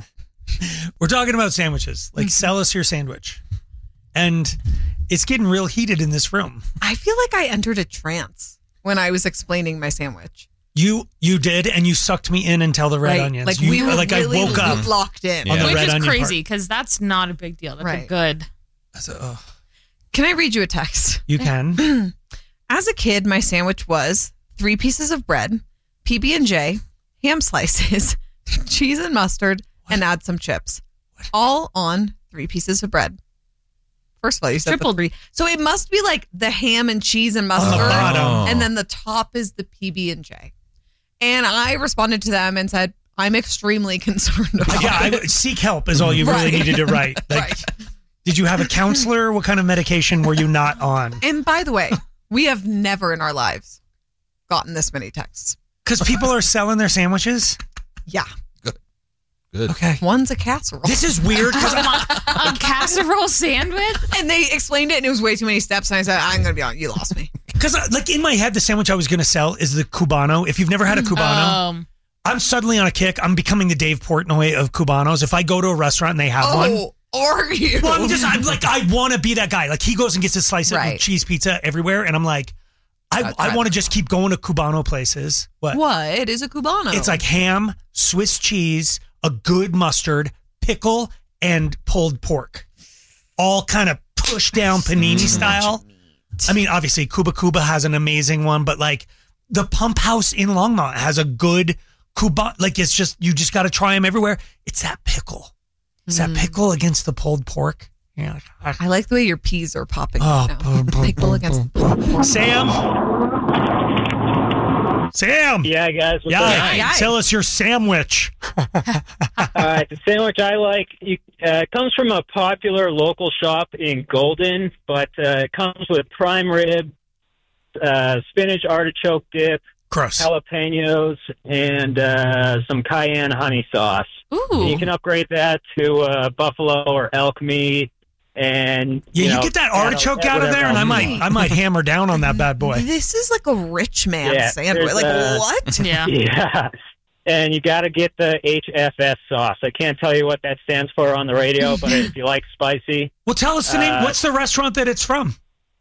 We're talking about sandwiches. Like, sell us your sandwich. And it's getting real heated in this room. I feel like I entered a trance when I was explaining my sandwich. You did, and you sucked me in until the red onions. Like, you, we were I woke up locked in. on the Which red is onion crazy, because that's not a big deal. That's a good. Can I read you a text? You can. As a kid, my sandwich was 3 pieces of bread, PB&J, ham slices, cheese and mustard, and add some chips. All on 3 pieces of bread. First of all, you said the 3. So it must be like the ham and cheese and mustard, and then the top is the PB&J. And I responded to them and said, I'm extremely concerned about it. Seek help is all you really needed to write. Like, did you have a counselor? What kind of medication were you not on? And by the way, we have never in our lives gotten this many texts. Because people are selling their sandwiches? Yeah. Good. Okay. One's a casserole. This is weird. A casserole sandwich? And they explained it, and it was way too many steps. And I said, I'm going to be honest, you lost me. Because, like, in my head, the sandwich I was going to sell is the Cubano. If you've never had a Cubano, I'm suddenly on a kick. I'm becoming the Dave Portnoy of Cubanos. If I go to a restaurant and they have one. Are you? Well, I want to be that guy. Like, he goes and gets a slice of cheese pizza everywhere, and I'm like, I want to just keep going to Cubano places. What is a Cubano? It's like ham, Swiss cheese, a good mustard, pickle, and pulled pork. All kind of pushed down panini style. I mean, obviously, Cuba has an amazing one, but like the Pump House in Longmont has a good Cuba. Like, it's just, you just got to try them everywhere. It's that pickle. It's that pickle against the pulled pork. Yeah, I like the way your peas are popping right now. Pickle against the pulled pork. Sam. Yeah, guys. What's up? Tell us your sandwich. All right, the sandwich I like comes from a popular local shop in Golden, but it comes with prime rib, spinach artichoke dip, jalapenos, and some cayenne honey sauce. Ooh. You can upgrade that to buffalo or elk meat. And you get that artichoke out of there, and I might hammer down on that bad boy. This is like a rich man sandwich. Like, what? Yeah. And you got to get the HFS sauce. I can't tell you what that stands for on the radio, but if you like spicy. Well, tell us the name. What's the restaurant that it's from?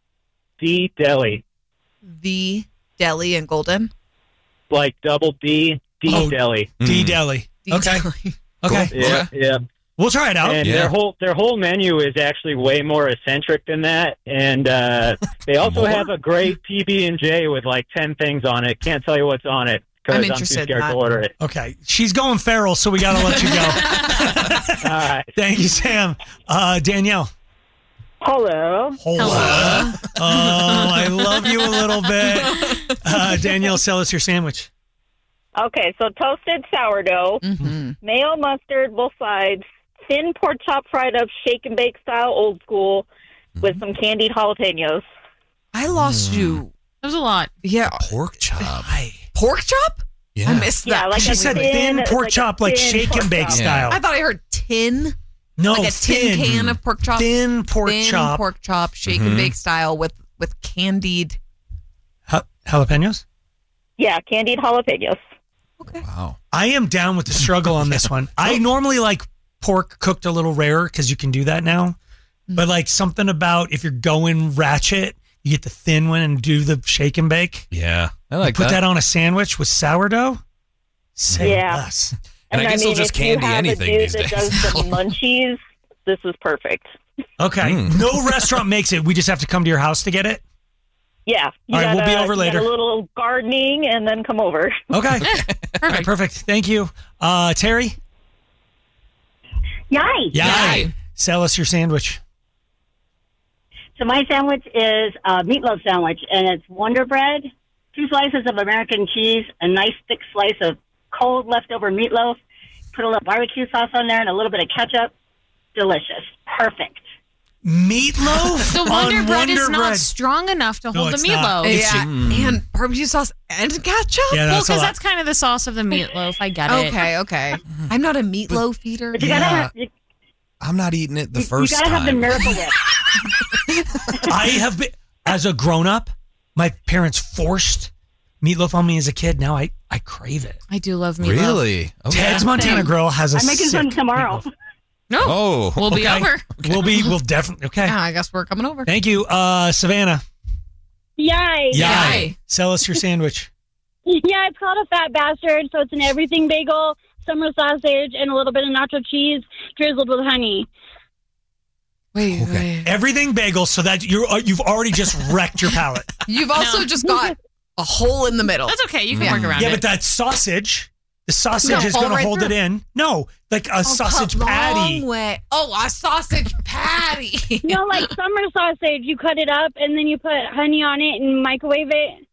D Deli. The Deli in Golden? Like double D, Deli. D Deli. Okay. Okay. Cool. Yeah. We'll try it out. And their whole menu is actually way more eccentric than that. And they also have a great PB&J with like 10 things on it. Can't tell you what's on it because I'm too scared to order it. Okay. She's going feral, so we got to let you go. All right. Thank you, Sam. Danielle. Hello. Oh, I love you a little bit. Danielle, sell us your sandwich. Okay, so toasted sourdough, mayo mustard, both sides, thin pork chop fried up, shake and bake style, old school, with some candied jalapenos. I lost you. That was a lot. Yeah. Pork chop. Pork chop? Yeah. I missed that. Yeah, like she said thin pork chop, like shake and bake style. I thought I heard tin. No, like a tin can of pork chop. Thin pork chop. pork chop, shake and bake style with candied jalapenos? Yeah, candied jalapenos. Okay. Wow. I am down with the struggle on this one. I normally like pork cooked a little rarer because you can do that now. But like something about if you're going ratchet, you get the thin one and do the shake and bake. Yeah. I like Put that on a sandwich with sourdough. Say less. And I guess they'll just candy anything these days. If you have a dude that does the munchies, this is perfect. Okay. No restaurant makes it. We just have to come to your house to get it? Yeah. All right, we'll be over later. A little gardening and then come over. Okay. All right, perfect. Thank you. Terry? Yay. Sell us your sandwich. So my sandwich is a meatloaf sandwich, and it's Wonder Bread, 2 slices of American cheese, a nice thick slice of cold leftover meatloaf, put a little barbecue sauce on there and a little bit of ketchup. Delicious. Perfect. Meatloaf? The Wonder Bread is not strong enough to hold the meatloaf. Yeah, and barbecue sauce and ketchup? Yeah, well, because that's kind of the sauce of the meatloaf. I get it. Okay. I'm not a meatloaf eater. But you gotta have, I'm not eating it the first time. You gotta have the Miracle Whip. I have been, as a grown-up, my parents forced meatloaf on me as a kid. Now I I crave it. I do love meatloaf. Really? Okay. Ted's Montana Grill has a I'm making some sick tomorrow. meatloaf. No. Oh, We'll be okay. over. We'll definitely, okay. Yeah, I guess we're coming over. Thank you. Savannah. Yay. Yay. Sell us your sandwich. Yeah, it's called a Fat Bastard, so it's an everything bagel, summer sausage, and a little bit of nacho cheese drizzled with honey. Wait. Everything bagel, so that you've already just wrecked your palate. You've also just got a hole in the middle. That's okay. You can work around it. Yeah, but that sausage, the sausage No, is fall going to right hold through. it in. No, like a sausage patty. Long way. Oh, a sausage patty. No, like summer sausage. You cut it up, and then you put honey on it and microwave it.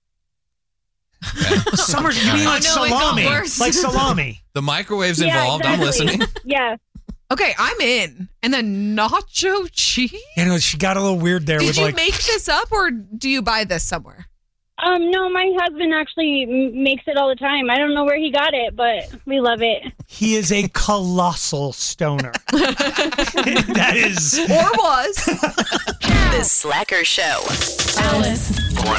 Summer, you mean like Oh, no, it got salami? worse. Like salami. The microwave's Yeah, involved. I'm exactly. listening. Yeah. Okay, I'm in. And then nacho cheese? You know, she got a little weird there Did with you like. make this up or do you buy this somewhere? No, my husband actually makes it all the time. I don't know where he got it, but we love it. He is a colossal stoner. That is. Or was. The Slacker Show. Alice.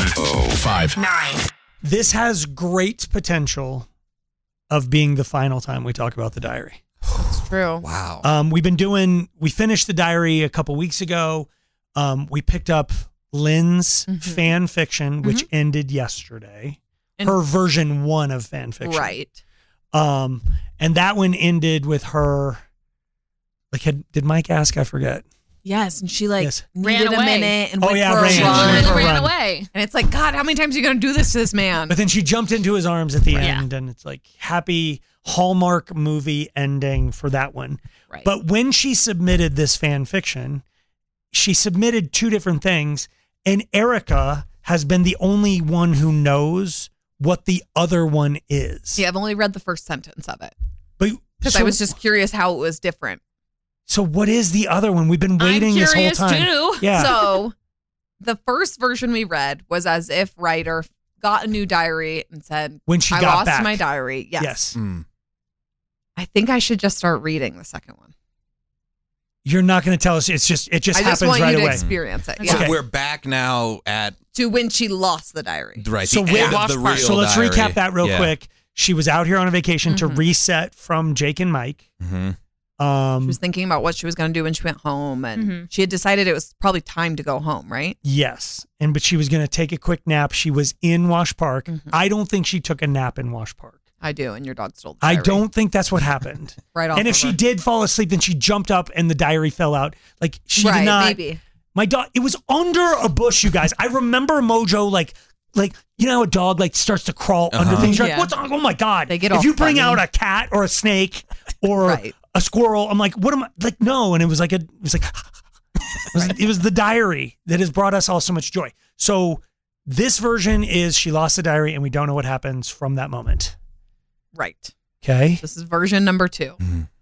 105. This has great potential of being the final time we talk about the diary. It's true. Wow. We finished the diary a couple weeks ago. We picked up Lynn's fan fiction, which ended yesterday. Her version 1 of fan fiction. Right. And that one ended with her, like, did Mike ask? I forget. Yes, and she like Yes. needed Ran a away. minute and Oh, went yeah, for a ran. She run. went for a ran run. away. And it's like, God, how many times are you going to do this to this man? But then she jumped into his arms at the Right. end, and it's like happy Hallmark movie ending for that one. Right. But when she submitted this fan fiction, she submitted 2 different things, and Erica has been the only one who knows what the other one is. Yeah, I've only read the first sentence of it. But Because I was just curious how it was different. So what is the other one? We've been waiting this whole curious time. too. Yeah. So the first version we read was as if writer got a new diary and said, When she I got lost back. my diary. Yes. Yes. I think I should just start reading the second one. You're not going to tell us. It just I happens just want right you to away. experience it. Okay. Yeah. So we're back now at To when she lost the diary. right. So the wait- end of the real So let's diary. recap that real Yeah. quick. She was out here on a vacation to reset from Jake and Mike. Mhm. She was thinking about what she was going to do when she went home, and she had decided it was probably time to go home, right? Yes. But she was going to take a quick nap. She was in Wash Park. I don't think she took a nap in Wash Park. I do, and your dog stole the I diary. don't think that's what happened. Right off And if of she her. did fall asleep, then she jumped up and the diary fell out. Like she Right, did not. maybe. My dog. It was under a bush, you guys. I remember Mojo like you know how a dog like starts to crawl under things. You're Yeah. like, what's? Oh my god! They get if all you bring funny. out a cat or a snake or Right. a squirrel, I'm like, what am I like? No, and it was like it was the diary that has brought us all so much joy. So this version is she lost the diary and we don't know what happens from that moment. Right. Okay. This is version number 2.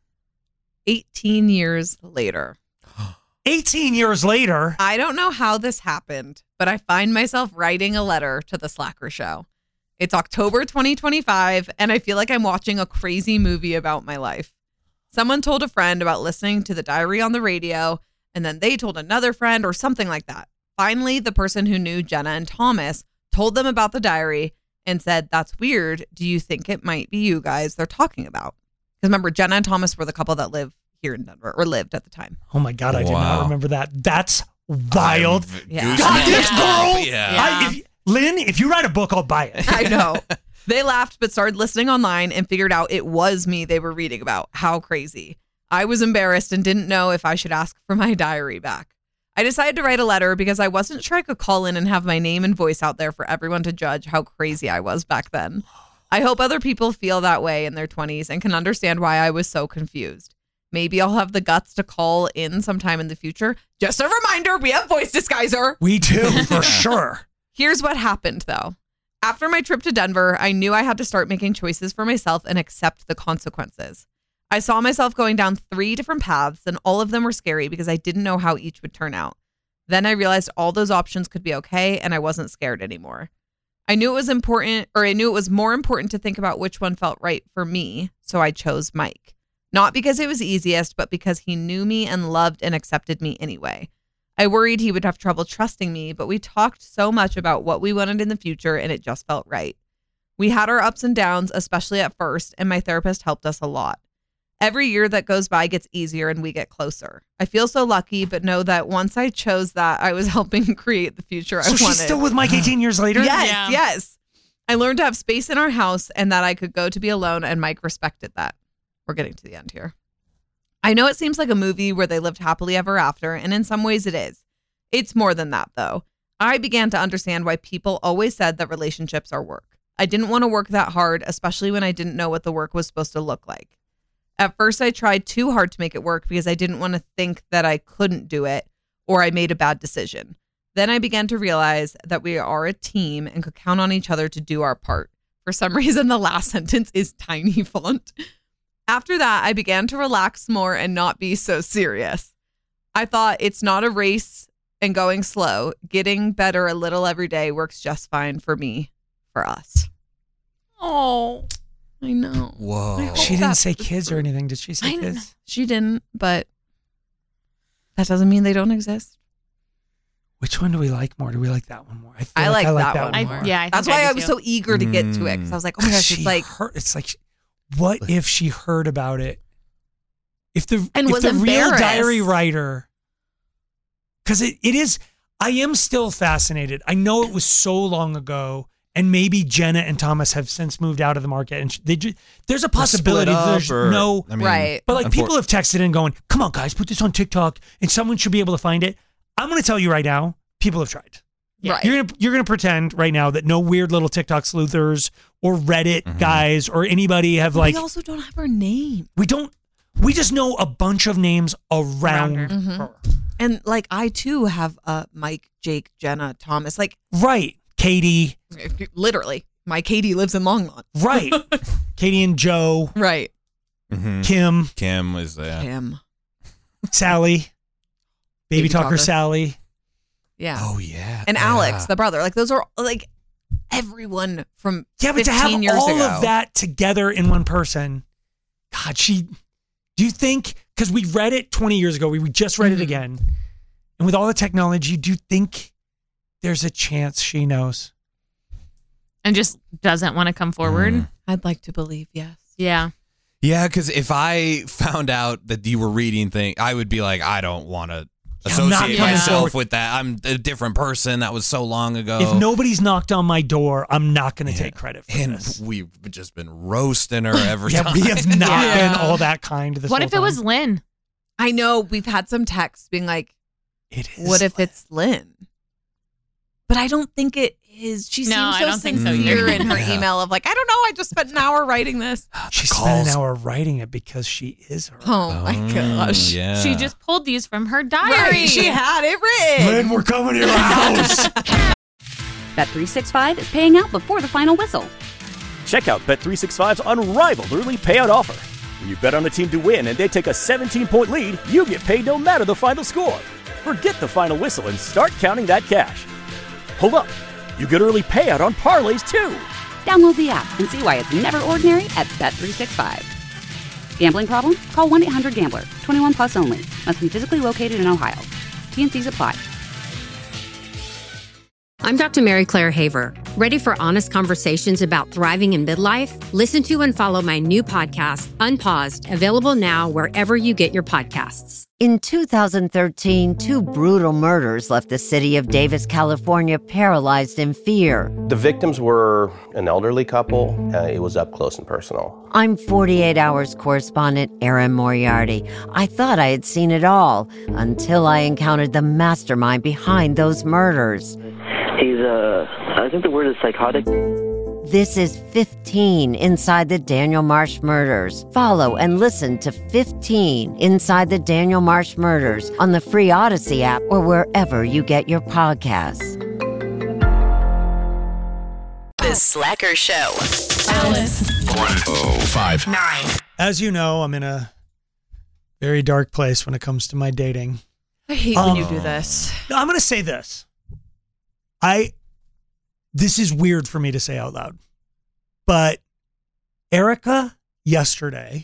18 years later. 18 years later. I don't know how this happened, but I find myself writing a letter to the Slacker Show. It's October 2025, and I feel like I'm watching a crazy movie about my life. Someone told a friend about listening to the diary on the radio, and then they told another friend or something like that. Finally, the person who knew Jenna and Thomas told them about the diary and said, "That's weird. Do you think it might be you guys they're talking about?" Because remember, Jenna and Thomas were the couple that live here in Denver, or lived at the time. Oh my god, I did not Wow. remember that. That's wild. Yeah. God, this girl. Yeah. Lynn, if you write a book, I'll buy it. I know. They laughed, but started listening online and figured out it was me they were reading about. How crazy. I was embarrassed and didn't know if I should ask for my diary back. I decided to write a letter because I wasn't sure I could call in and have my name and voice out there for everyone to judge how crazy I was back then. I hope other people feel that way in their 20s and can understand why I was so confused. Maybe I'll have the guts to call in sometime in the future. Just a reminder, we have voice disguiser. We do, for sure. Here's what happened, though. After my trip to Denver, I knew I had to start making choices for myself and accept the consequences. I saw myself going down 3 different paths, and all of them were scary because I didn't know how each would turn out. Then I realized all those options could be okay, and I wasn't scared anymore. I knew it was more important to think about which one felt right for me, so I chose Mike. Not because it was easiest, but because he knew me and loved and accepted me anyway. I worried he would have trouble trusting me, but we talked so much about what we wanted in the future, and it just felt right. We had our ups and downs, especially at first, and my therapist helped us a lot. Every year that goes by gets easier and we get closer. I feel so lucky, but know that once I chose that, I was helping create the future I wanted. So she's still with Mike 18 years later? Yes. I learned to have space in our house and that I could go to be alone, and Mike respected that. We're getting to the end here. I know it seems like a movie where they lived happily ever after, and in some ways it is. It's more than that, though. I began to understand why people always said that relationships are work. I didn't want to work that hard, especially when I didn't know what the work was supposed to look like. At first, I tried too hard to make it work because I didn't want to think that I couldn't do it or I made a bad decision. Then I began to realize that we are a team and could count on each other to do our part. For some reason, the last sentence is tiny font. After that, I began to relax more and not be so serious. I thought it's not a race and going slow. Getting better a little every day works just fine for me, for us. Oh, I know. Whoa. She didn't say kids or anything. Did she say kids? She didn't, but that doesn't mean they don't exist. Which one do we like more? Do we like that one more? I like that one more. more. That's why I was so eager to get to it, because I was like, oh my gosh, it's like, what if she heard about it? If the was real embarrassed. diary writer, because it is, I am still fascinated. I know it was so long ago, and maybe Jenna and Thomas have since moved out of the market, and there's a possibility. Right. But like people have texted in going, "Come on, guys, put this on TikTok, and someone should be able to find it." I'm going to tell you right now, people have tried. Right. You're gonna pretend right now that no weird little TikTok sleuthers or Reddit guys or anybody have we also don't have her name. We don't. We just know a bunch of names around her. And like I too have Mike, Jake, Jenna, Thomas. Like right, Katie. Literally, my Katie lives in Longmont. Right, Katie and Joe. Right. Kim. Kim is there. Kim. Sally. Baby talker Sally. Yeah. Oh yeah. And Alex, the brother. Like those are like everyone from but to have years all ago. of that together in one person, God, do you think, because we read it 20 years ago, we just read it again, and with all the technology, do you think there's a chance she knows? And just doesn't want to come forward? I'd like to believe, yes. Yeah. Yeah, because if I found out that you were reading things, I would be like, I don't want to associate myself with that. I'm a different person. That was so long ago. If nobody's knocked on my door, I'm not going to take credit for this. We've just been roasting her every time. We have not been all that kind this What whole if it was time. Lynn? I know we've had some texts being like, what if it's Lynn? But I don't think it is. She seems I so don't think so sincere either. in her email of like, I don't know. I just spent an hour writing this. She spent an hour writing it because she is her. Oh my gosh. Yeah. She just pulled these from her diary. Right. She had it written. Lynn, we're coming to your house. Bet365 is paying out before the final whistle. Check out Bet365's unrivaled early payout offer. When you bet on a team to win and they take a 17-point lead, you get paid no matter the final score. Forget the final whistle and start counting that cash. Hold up. You get early payout on parlays too. Download the app and see why it's never ordinary at Bet365. Gambling problem? Call 1-800-GAMBLER. 21 plus only. Must be physically located in Ohio. T&Cs apply. I'm Dr. Mary Claire Haver. Ready for honest conversations about thriving in midlife? Listen to and follow my new podcast, Unpaused, available now wherever you get your podcasts. In 2013, 2 brutal murders left the city of Davis, California, paralyzed in fear. The victims were an elderly couple. It was up close and personal. I'm 48 Hours correspondent Erin Moriarty. I thought I had seen it all until I encountered the mastermind behind those murders. He's, I think the word is psychotic. This is 15 Inside the Daniel Marsh Murders. Follow and listen to 15 Inside the Daniel Marsh Murders on the free Odyssey app or wherever you get your podcasts. The Slacker Show. Alice. 105.9. As you know, I'm in a very dark place when it comes to my dating. I hate when you do this. I'm going to say this. This is weird for me to say out loud, but Erica yesterday.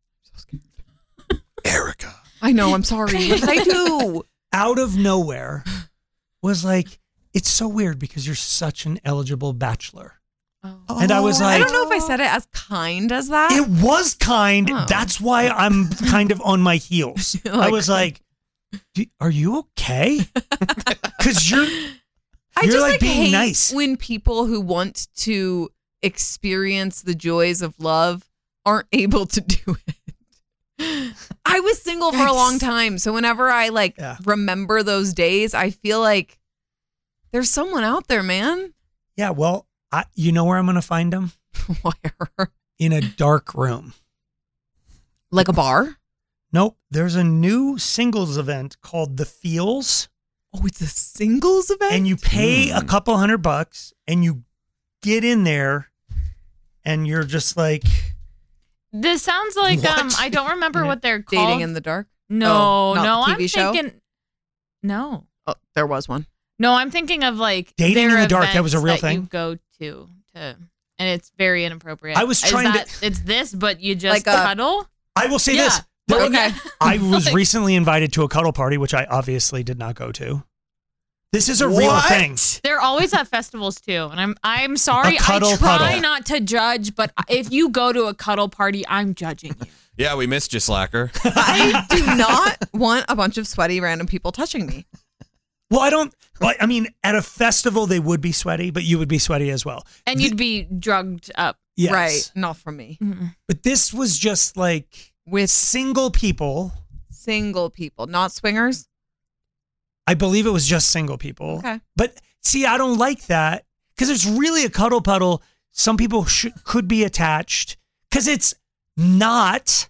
Erica. I know. I'm sorry. What did I do? Out of nowhere was like, it's so weird because you're such an eligible bachelor. And I was like, I don't know if I said it as kind as that. It was kind. That's why I'm kind of on my heels. I was like, are you okay? Because you're just like being hate nice. when people who want to experience the joys of love aren't able to do it. I was single for a long time, so whenever I remember those days, I feel like there's someone out there, man. Yeah, well, you know where I'm going to find them? Where? In a dark room. Like a bar? Nope. There's a new singles event called The Feels. Oh, it's a singles event? And you pay a couple $100 and you get in there and you're just like... This sounds like, I don't remember what they're called. Dating in the Dark? No, not the TV I'm show? thinking... No. Oh, there was one. No, I'm thinking of like Dating in the Dark. That was a real that thing. You go to, and it's very inappropriate. I was trying to. It's this, but you just Like cuddle. I will say this. Okay. I was recently invited to a cuddle party, which I obviously did not go to. This is a real thing. They're always at festivals too, and I'm sorry. A cuddle I try puddle. not to judge, but if you go to a cuddle party, I'm judging you. Yeah, we missed you, slacker. I do not want a bunch of sweaty random people touching me. Well, I mean, at a festival, they would be sweaty, but you would be sweaty as well. And you'd be drugged up. Yes. Right. Not from me. But this was just like with single people. Single people, not swingers? I believe it was just single people. Okay. But see, I don't like that because it's really a cuddle puddle. Some people could be attached because it's not.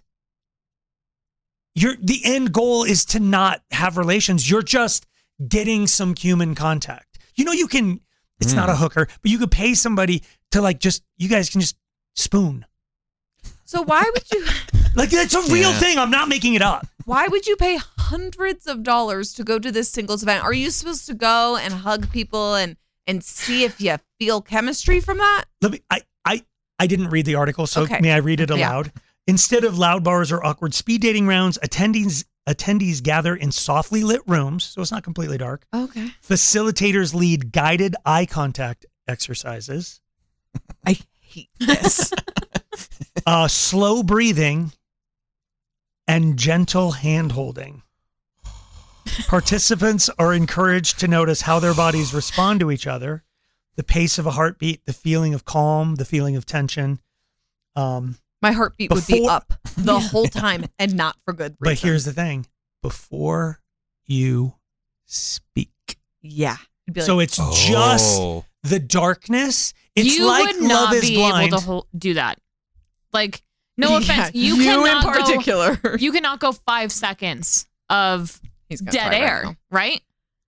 The end goal is to not have relations. You're just getting some human contact. You know, you can, it's not a hooker, but you could pay somebody to you guys can just spoon. So why would you? Like, that's a real thing. I'm not making it up. Why would you pay hundreds of dollars to go to this singles event? Are you supposed to go and hug people and see if you feel chemistry from that? I didn't read the article, so may I read it aloud? Yeah. Instead of loud bars or awkward speed dating rounds, attendees gather in softly lit rooms, so it's not completely dark. Okay. Facilitators lead guided eye contact exercises. I hate this. Slow breathing and gentle hand holding. Participants are encouraged to notice how their bodies respond to each other, the pace of a heartbeat, the feeling of calm, the feeling of tension. My heartbeat would be up the whole time and not for good reason. But here's the thing. Before you speak. Yeah. So it's just the darkness. It's you like would not Love is be Blind. able to do that. Like, no offense. You in particular. You cannot go 5 seconds of dead air, right?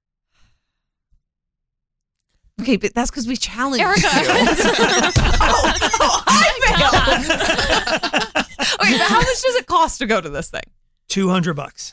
Okay, but that's because we challenged Erica. you. I failed. Okay, but how much does it cost to go to this thing? $200.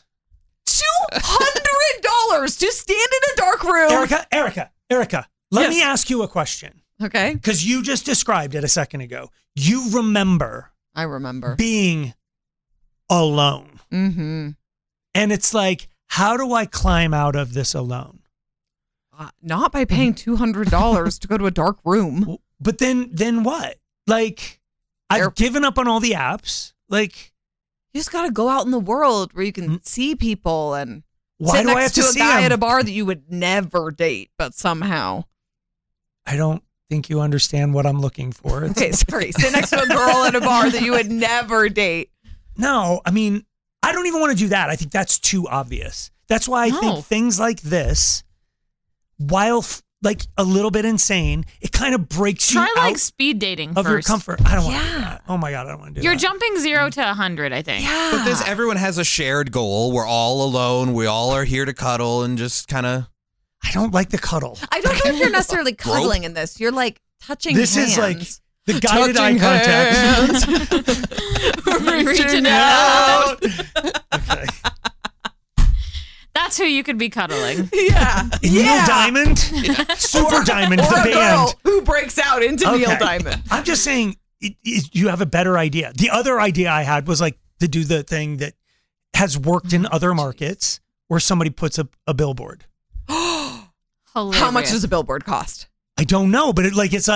$200 to stand in a dark room. Erica, let me ask you a question. Okay. Because you just described it a second ago. You remember. I remember. Being alone. Mm-hmm. And it's like, how do I climb out of this alone? Not by paying $200 to go to a dark room. But then what? Like, I've given up on all the apps. Like, you just got to go out in the world where you can see people and why sit do I have next to to a see guy him? at a bar that you would never date, but somehow. I don't think you understand what I'm looking for. Okay, sorry. Sit next to a girl at a bar that you would never date. No, I mean, I don't even want to do that. I think that's too obvious. That's why I think things like this, while like a little bit insane, it kind of breaks you Try out like speed dating of first. your comfort. I don't want to do that. Oh my God, I don't want to do You're that. jumping 0 to 100, I think. Yeah. But everyone has a shared goal. We're all alone. We all are here to cuddle and just kind of. I don't like the cuddle. I don't know if you're necessarily cuddling in this. You're like touching This hands. is like the guided eye contact. Reaching out. Okay. That's who you could be cuddling. Yeah. Neil Diamond? Super Diamond, or the a band. girl who breaks out into Neil Okay. Diamond. I'm just saying, you have a better idea. The other idea I had was like to do the thing that has worked in other markets where somebody puts a billboard. How much does a billboard cost? I don't know, but it's like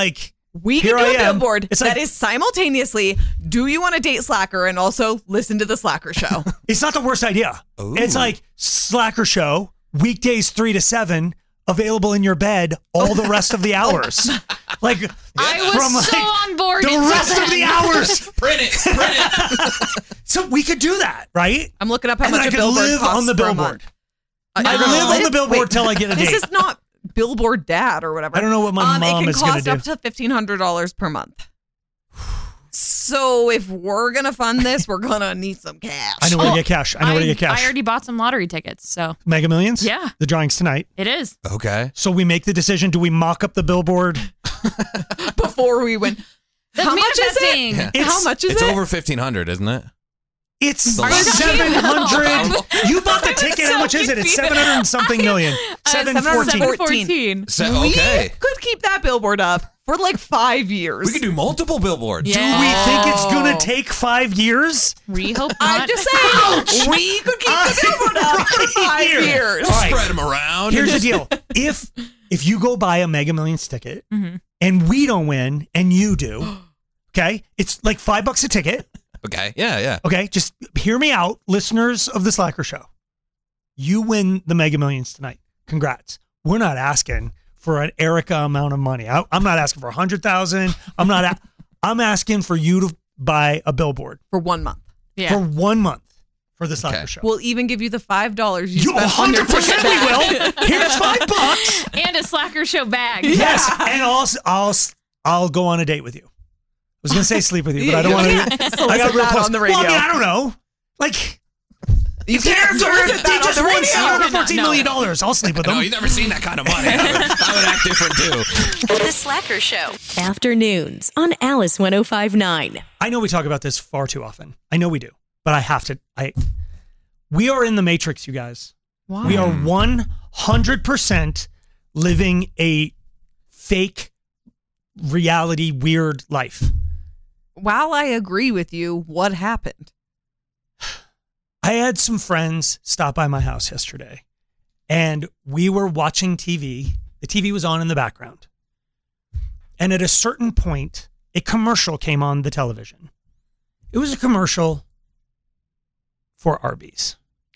We Here can do I a am. billboard It's that like- is simultaneously, do you want to date Slacker and also listen to the Slacker show? It's not the worst idea. It's like Slacker show, weekdays 3 to 7, available in your bed all the rest of the hours. Like I was so on board. The rest of the hours. Print it. So we could do that, right? I'm looking up how And much I a could billboard live costs on the for a billboard. month. I live on the billboard till I get a date. This is not Billboard Dad or whatever. I don't know what my mom is going to do. It can cost up to $1,500 per month. So if we're going to fund this, we're going to need some cash. I know where to get cash. I know where to get cash. I already bought some lottery tickets, so Mega Millions? Yeah. The drawing's tonight. it is. Okay. So we make the decision. Do we mock up the billboard? Before we win. The How much is manifesting. it? How much is It's it? over 1,500, isn't it? It's The lottery. 700. You bought the ticket. How much is it? It's 700 and something million. 714. 714. Okay. We could keep that billboard up for like 5 years. We could do multiple billboards. Do we think it's going to take 5 years? We hope I'm not. just saying, we could keep the billboard up for 5 years. All right. Spread them around. Here's the deal. If you go buy a Mega Millions ticket and we don't win and you do, okay, it's like $5 a ticket. Okay. Yeah. Okay, just hear me out, listeners of the Slacker Show. You win the Mega Millions tonight. Congrats. We're not asking for an Erica amount of money. I'm not asking for $100,000. I'm asking for you to buy a billboard For 1 month. Yeah. for 1 month for the Slacker Show. We'll even give you the $5 you You spent on your 100% ticket. we will. Here's $5. And a Slacker Show bag. Yes, and I'll go on a date with you. I was gonna say sleep with you, but I don't want to. I got real close. on the radio. Well, I mean, I don't know. Like, You can't solicit they that just on the won radio. $714 million. I'll sleep with them. No, you've never seen that kind of money. I would act different too. The Slacker Show. Afternoons on Alice 105.9. I know we talk about this far too often. I know we do, but I have to. We are in the Matrix, you guys. Why? We are 100% living a fake reality, weird life. While I agree with you, what happened? I had some friends stop by my house yesterday, and we were watching TV. The TV was on in the background. And at a certain point, a commercial came on the television. It was a commercial for Arby's.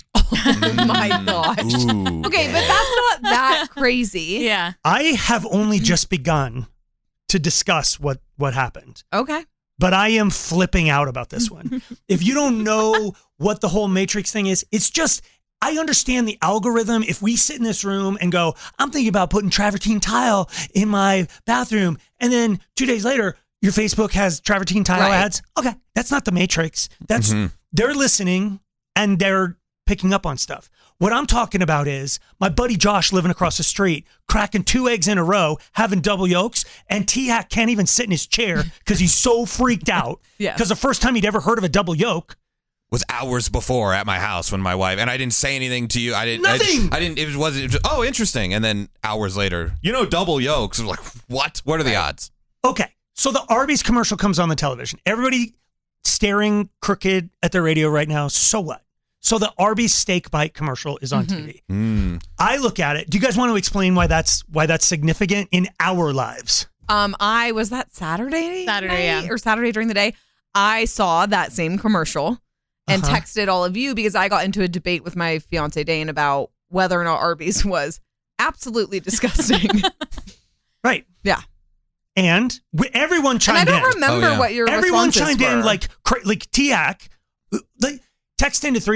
Oh my gosh. Okay, but that's not that crazy. Yeah. I have only just begun to discuss what happened. Okay. But I am flipping out about this one. If you don't know what the whole Matrix thing is, it's just, I understand the algorithm. If we sit in this room and go, I'm thinking about putting travertine tile in my bathroom, and then 2 days later, your Facebook has travertine tile ads. Okay, that's not the Matrix. That's they're listening and they're picking up on stuff. What I'm talking about is my buddy Josh living across the street, cracking 2 eggs in a row, having double yolks, and T-Hack can't even sit in his chair because he's so freaked out. Yeah. Because the first time he'd ever heard of a double yolk was hours before at my house when my wife, and I didn't say anything to you. I didn't. Nothing. I didn't. It was just, oh, interesting. And then hours later, double yolks. I was like, what? What are the odds? Okay, so the Arby's commercial comes on the television. Everybody staring crooked at their radio right now. So what? So the Arby's steak bite commercial is on TV. I look at it. Do you guys want to explain why that's significant in our lives? Was that Saturday? Saturday, night yeah. Or Saturday during the day. I saw that same commercial and texted all of you because I got into a debate with my fiance Dane about whether or not Arby's was absolutely disgusting. Right. Yeah. And everyone chimed in. And I don't remember what your everyone responses chimed in were. like T-Hack. Text into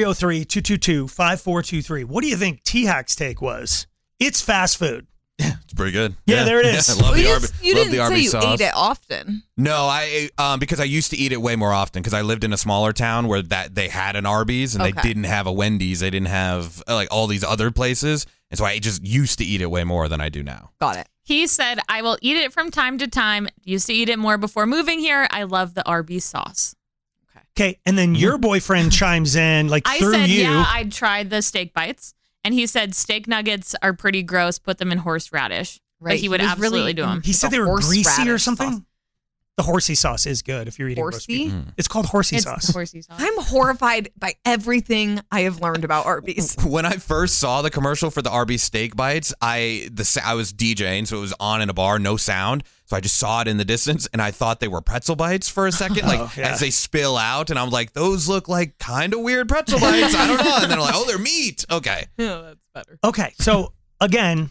303-222-5423. What do you think T-Hack's take was? It's fast food. It's pretty good. Yeah, there it is. I love the Arby's. You love didn't the say Arby's you sauce. ate it often. No, I because I used to eat it way more often because I lived in a smaller town where they had an Arby's and they didn't have a Wendy's. They didn't have like all these other places, and so I just used to eat it way more than I do now. Got it. He said, I will eat it from time to time. Used to eat it more before moving here. I love the Arby's sauce. Okay, and then your boyfriend chimes in I through said, you. yeah, I'd tried the steak bites. And he said steak nuggets are pretty gross. Put them in horseradish. Right. But he would He was absolutely really do them. He said they were greasy or something. The horsey sauce is good if you're eating roast beef. It's called horsey sauce. Horsey sauce. I'm horrified by everything I have learned about Arby's. When I first saw the commercial for the Arby's steak bites, I was DJing, so it was on in a bar, no sound. So I just saw it in the distance, and I thought they were pretzel bites for a second, as they spill out. And I'm like, those look like kind of weird pretzel bites. I don't know. And then I'm like, oh, they're meat. Okay. Yeah, that's better. Okay. So again,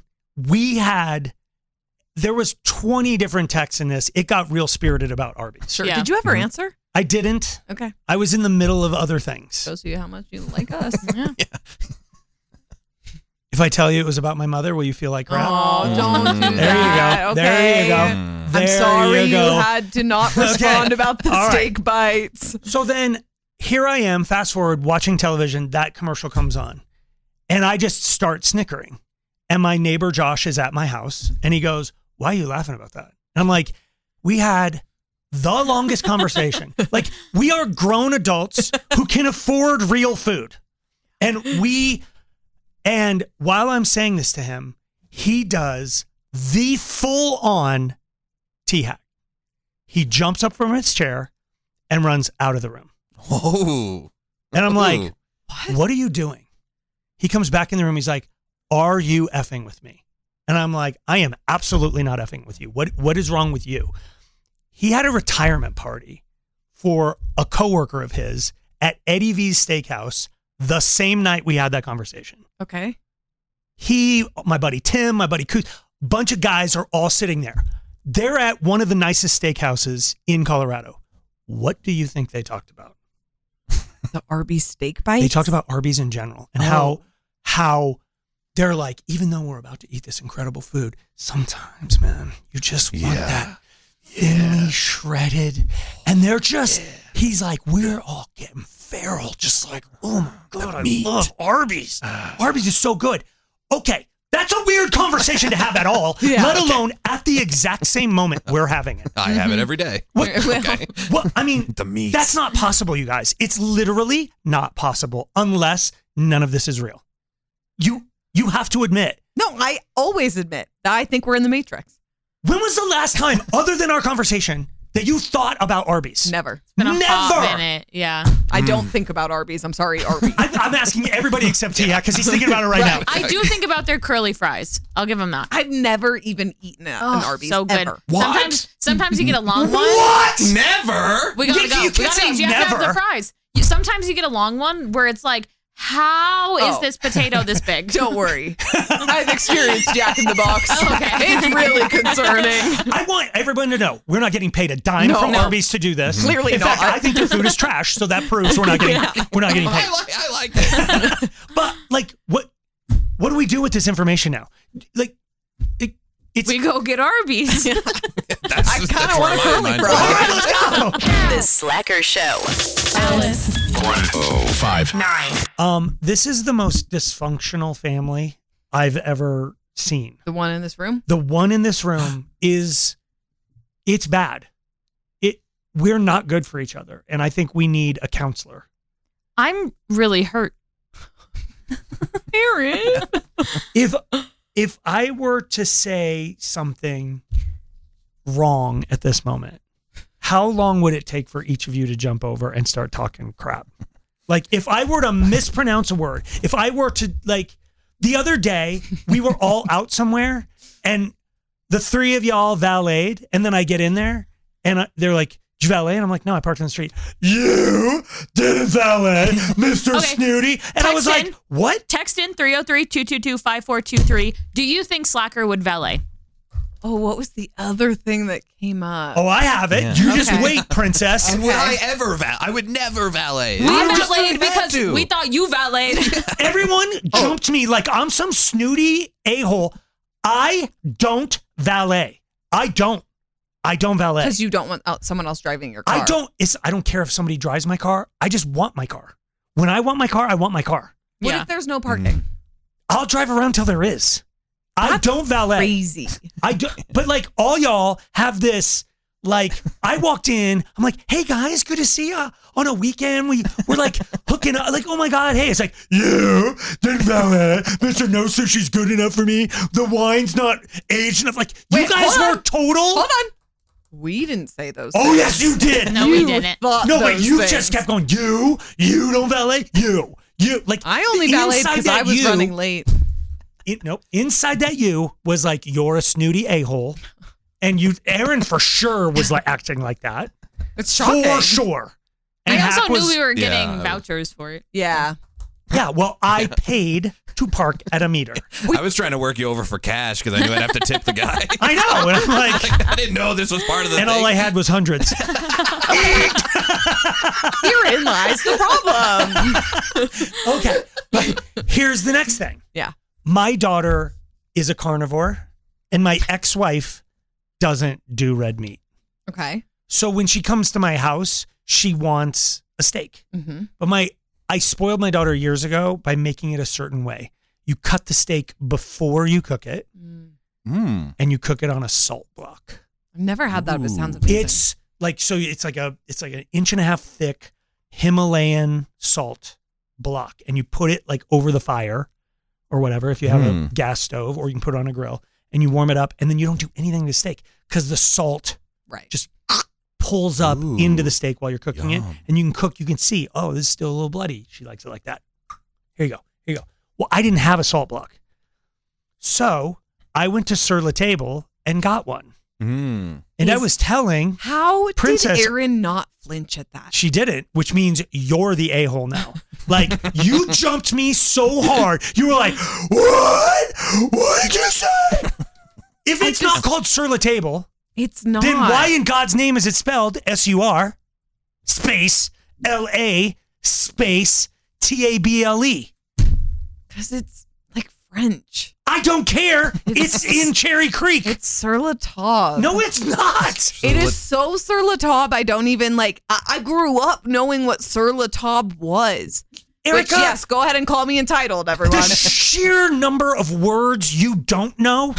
there was 20 different texts in this. It got real spirited about Arby's. Sure. Yeah. Did you ever answer? I didn't. Okay. I was in the middle of other things. Shows you how much you like us. Yeah. If I tell you it was about my mother, will you feel like crap? Oh, don't do there that. You go. Okay. There you go. I'm sorry you had to not respond about the All steak bites. So then here I am, fast forward, watching television. That commercial comes on. And I just start snickering. And my neighbor Josh is at my house. And he goes, why are you laughing about that? And I'm like, we had the longest conversation. Like, we are grown adults who can afford real food. And while I'm saying this to him, he does the full-on T-hack. He jumps up from his chair and runs out of the room. Oh. And I'm like, what are you doing? He comes back in the room. He's like, are you effing with me? And I'm like, I am absolutely not effing with you. What is wrong with you? He had a retirement party for a coworker of his at Eddie V's Steakhouse the same night we had that conversation. Okay. My buddy Tim, my buddy Coos, bunch of guys are all sitting there. They're at one of the nicest steakhouses in Colorado. What do you think they talked about? The Arby's steak bites? They talked about Arby's in general and how they're like, even though we're about to eat this incredible food, sometimes, man, you just want that thinly shredded. And they're just, he's like, we're all getting feral. Just like, oh my God, I love Arby's. Arby's is so good. Okay, that's a weird conversation to have at all, let alone at the exact same moment we're having it. I have it every day. Okay. Well, I mean, the meat. That's not possible, you guys. It's literally not possible unless none of this is real. You have to admit. No, I always admit that I think we're in the Matrix. When was the last time, other than our conversation, that you thought about Arby's? Never. It's been a hot minute. Yeah. I don't think about Arby's. I'm sorry, Arby's. I'm asking everybody except Tia because he's thinking about it right now. I do think about their curly fries. I'll give them that. I've never even eaten an Arby's. So good. Ever. What? Sometimes you get a long one. What? Never. We gotta go. You can't say You have to have the fries. Sometimes you get a long one where it's like, how is this potato this big? Don't worry. I've experienced Jack in the Box. Okay. It's really concerning. I want everyone to know we're not getting paid a dime from Arby's to do this. Clearly In fact, I think the food is trash, so that proves we're not getting paid. I like it. But like, what do we do with this information now? Like, we go get Arby's. I kind of want a curly fry. All right, let's go. The Slacker Show. Alice. 105.9. This is the most dysfunctional family I've ever seen. The one in this room? The one in this room it's bad. We're not good for each other, and I think we need a counselor. I'm really hurt. Aaron. If I were to say something wrong at this moment, how long would it take for each of you to jump over and start talking crap? Like, if I were to mispronounce a word, if I were to, like, the other day, we were all out somewhere, and the three of y'all valeted, and then I get in there, and they're like, did you valet? And I'm like, no, I parked on the street. You didn't valet, Mr. Snooty. And I was like, what? Text in 303-222-5423. Do you think Slacker would valet? Oh, what was the other thing that came up? Oh, I have it. Yeah. You just wait, princess. And would I ever valet? I would never valet. We valeted because we thought you valeted. Everyone jumped me like I'm some snooty a-hole. I don't valet. I don't valet. Because you don't want someone else driving your car. I don't care if somebody drives my car. I just want my car. When I want my car, I want my car. What if there's no parking? I'll drive around till there is. I don't valet. Crazy. I do, but like all y'all have this. Like, I walked in, I'm like, hey guys, good to see ya. On a weekend, we're like hooking up. Like, oh my God, hey, it's like, you didn't valet. Mr. No Sushi's good enough for me. The wine's not aged enough. Like, you guys were total. Hold on. We didn't say those Oh, things. yes, you did. No, we didn't. No, but you just kept going, you don't valet, you. Like I only valeted inside because that I was you- running late. Nope. Inside that you was like, you're a snooty a-hole. And Aaron for sure was like acting like that. It's shocking. For sure. And I also Hak knew was- we were getting vouchers for it. Yeah. Yeah, well, I paid to park at a meter. I was trying to work you over for cash because I knew I'd have to tip the guy. I know. And I'm like, I didn't know this was part of the and thing. all I had was hundreds. Herein lies the problem. Okay. But here's the next thing. Yeah. My daughter is a carnivore, and my ex-wife doesn't do red meat. Okay. So when she comes to my house, she wants a steak. Mm-hmm. But I spoiled my daughter years ago by making it a certain way. You cut the steak before you cook it, and you cook it on a salt block. I've never had that, but it sounds amazing. It's like an inch and a half thick Himalayan salt block, and you put it like over the fire or whatever if you have a gas stove, or you can put it on a grill, and you warm it up, and then you don't do anything to the steak because the salt just pulls up into the steak while you're cooking it, and you can see, oh, this is still a little bloody. She likes it like that. Here you go. Well, I didn't have a salt block, so I went to Sur La Table and got one. And I was telling How Princess, did Aaron not flinch at that? she didn't, which means you're the a-hole now. Like, you jumped me so hard. You were like, what? What did you say? If it's not called Sur La Table, it's not. Then why in God's name is it spelled S-U-R space L-A space T-A-B-L-E? Because it's like French. I don't care. It's in Cherry Creek. It's Sur La Table. No, it's not. It is so Sur La Table. I don't even like. I grew up knowing what Sur La Table was. Erica, Which, yes, go ahead and call me entitled, everyone. The sheer number of words you don't know.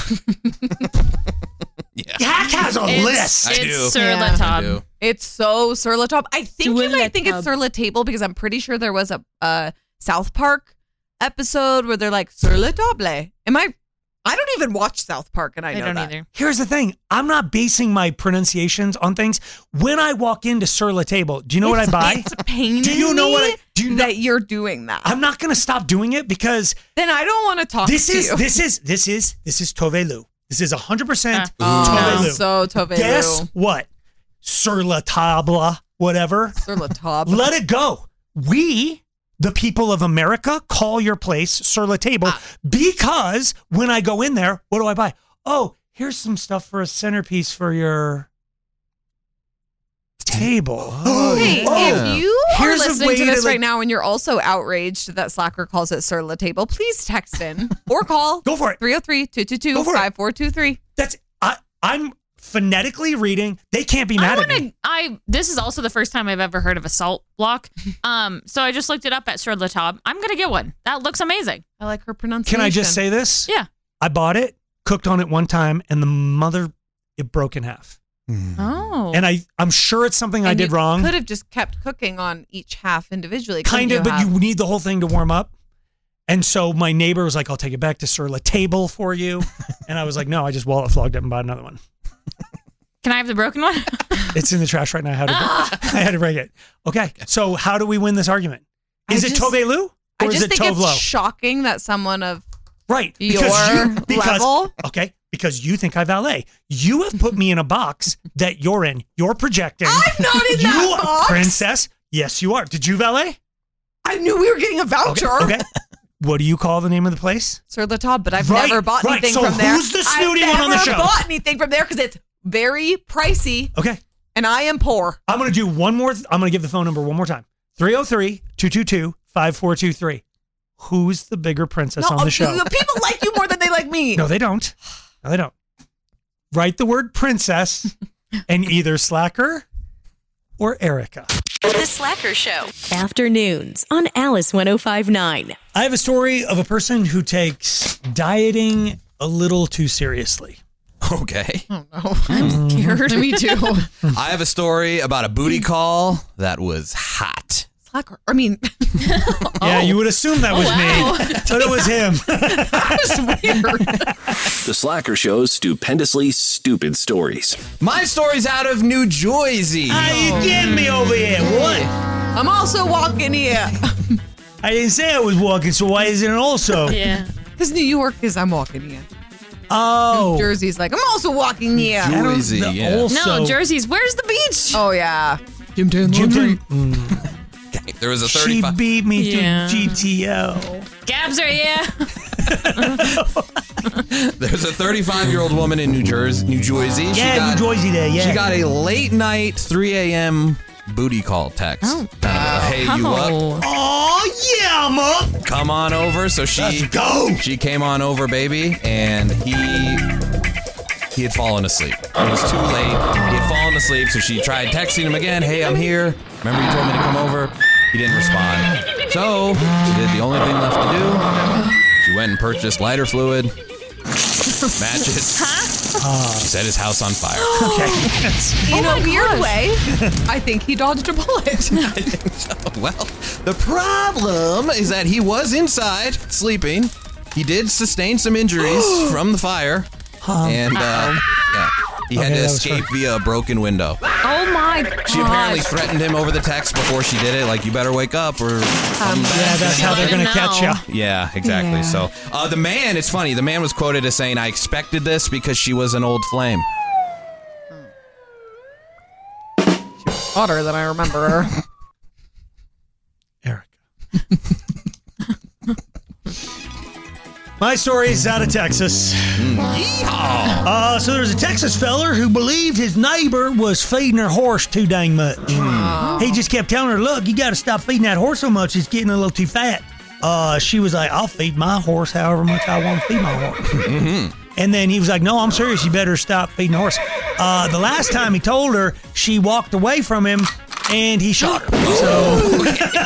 Hak has a list. It's Sur La Table. It's so Sur La Table. I think Sur you La might think it's Table. Sur La Table because I'm pretty sure there was a South Park episode where they're like Sur La Table. I don't even watch South Park, and I know don't that. either. Here's the thing. I'm not basing my pronunciations on things. When I walk into Sur La Table, do you know what I buy? It's a pain. Do you know what I do? That you're doing that? I'm not going to stop doing it because Then I don't want to talk this to is you. this is Tovelu. This is 100% Oh, Tovelu. so Tovelu. Guess what? Sur La Table, whatever. Sur La Table. Let it go. We, the people of America, call your place Sur La Table because when I go in there, what do I buy? Oh, here's some stuff for a centerpiece for your table. Hey, if you are Here's a listening way to this to, right now and you're also outraged that Slacker calls it Sur La Table, please text in or call. Go for it. 303-222-5423. I'm phonetically reading. They can't be mad at me. This is also the first time I've ever heard of a salt block. So I just looked it up at Sur La Table. I'm gonna get one. That looks amazing. I like her pronunciation. Can I just say this? Yeah. I bought it, cooked on it one time, and it broke in half. Oh. And I'm sure it's something I did wrong. Could have just kept cooking on each half individually. Kind of, but you need the whole thing to warm up. And so my neighbor was like, I'll take it back to Sur La Table for you. And I was like, no, I just wallet flogged it and bought another one. Can I have the broken one? It's in the trash right now. I had to break it. Okay. So how do we win this argument? Is it Tovelu or I is just it think Tovlo? it's shocking that someone of Right. your level. Okay. Because you think I valet. You have put me in a box that you're in. You're projecting. I'm not in that box. Princess. Yes, you are. Did you valet? I knew we were getting a voucher. Okay. What do you call the name of the place? Sur La Table, but I've Right, never bought right. anything So from there. who's the snooty one on the show? I've never bought anything from there because it's very pricey. Okay. And I am poor. I'm going to do one more. I'm going to give the phone number one more time. 303-222-5423. Who's the bigger princess on the show? People like you more than they like me. No, they don't. No, they don't. Write the word princess and either Slacker or Erica. The Slacker Show. Afternoons on Alice 105.9. I have a story of a person who takes dieting a little too seriously. Okay. Oh, no. I'm scared. Me too. I have a story about a booty call that was hot. slacker. I mean, yeah, you would assume that was me, but it was him. That was weird. The Slacker Show's stupendously stupid stories. My story's out of New Jersey. How you getting me over here? What? I'm also walking here. I didn't say I was walking, so why is it also? Yeah. Because New York is I'm walking here. Oh. New Jersey's like, I'm also walking here. Jersey, yeah. No, Jersey's, where's the beach? Oh, yeah. Jim Tam There was a She 35. beat me to GTO. Gabs are here. There's a 35-year-old woman in New Jersey. New Jersey there, yeah. She got a late night, 3 a.m. booty call text. Hey, you up? Oh, yeah, I'm up. Come on over. So Let's go. She came on over, baby, and he had fallen asleep. It was too late. He had fallen asleep, so she tried texting him again. Hey, I'm here. Remember you told me to come over? He didn't respond. So she did the only thing left to do. She went and purchased lighter fluid, matches. She set his house on fire. In a weird way, I think he dodged a bullet. I think so. Well, the problem is that he was inside sleeping. He did sustain some injuries from the fire. And he had to escape via a broken window. Oh my God. She apparently threatened him over the text before she did it, like, you better wake up or something bad. Yeah, that's how they're going to catch you. Yeah, exactly. Yeah. So the man, it's funny, the man was quoted as saying, I expected this because she was an old flame. She was hotter than I remember her. My story is out of Texas. Yeehaw! So there's a Texas feller who believed his neighbor was feeding her horse too dang much. He just kept telling her, look, you got to stop feeding that horse so much. It's getting a little too fat. She was like, I'll feed my horse however much I want to feed my horse. And then he was like, no, I'm serious. You better stop feeding the horse. The last time he told her, she walked away from him and he shot her. So,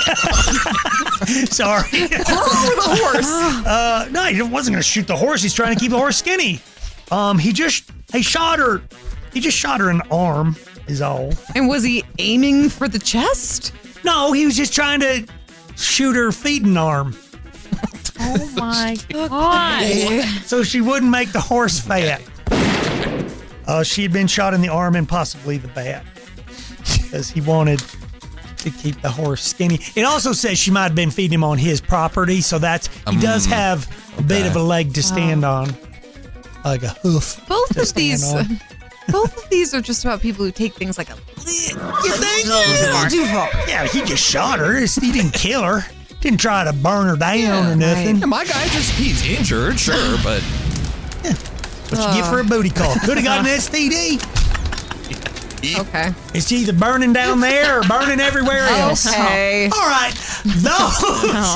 sorry. What's with the horse? No, he wasn't going to shoot the horse. He's trying to keep the horse skinny. He shot her. He just shot her in the arm, is all. And was he aiming for the chest? No, he was just trying to shoot her feeding arm. Oh my God. So she wouldn't make the horse fat. She had been shot in the arm and possibly the back because he wanted to keep the horse skinny. It also says she might have been feeding him on his property, so that's he does have a bit of a leg to stand on, like a hoof. Both of these are just about people who take things like a You think? Yeah, he just shot her. He didn't kill her. Didn't try to burn her down or nothing. Yeah, my guy he's injured, sure, but... What you get for a booty call. Could have gotten an STD. Okay. It's either burning down there or burning everywhere else. Okay. All right. Those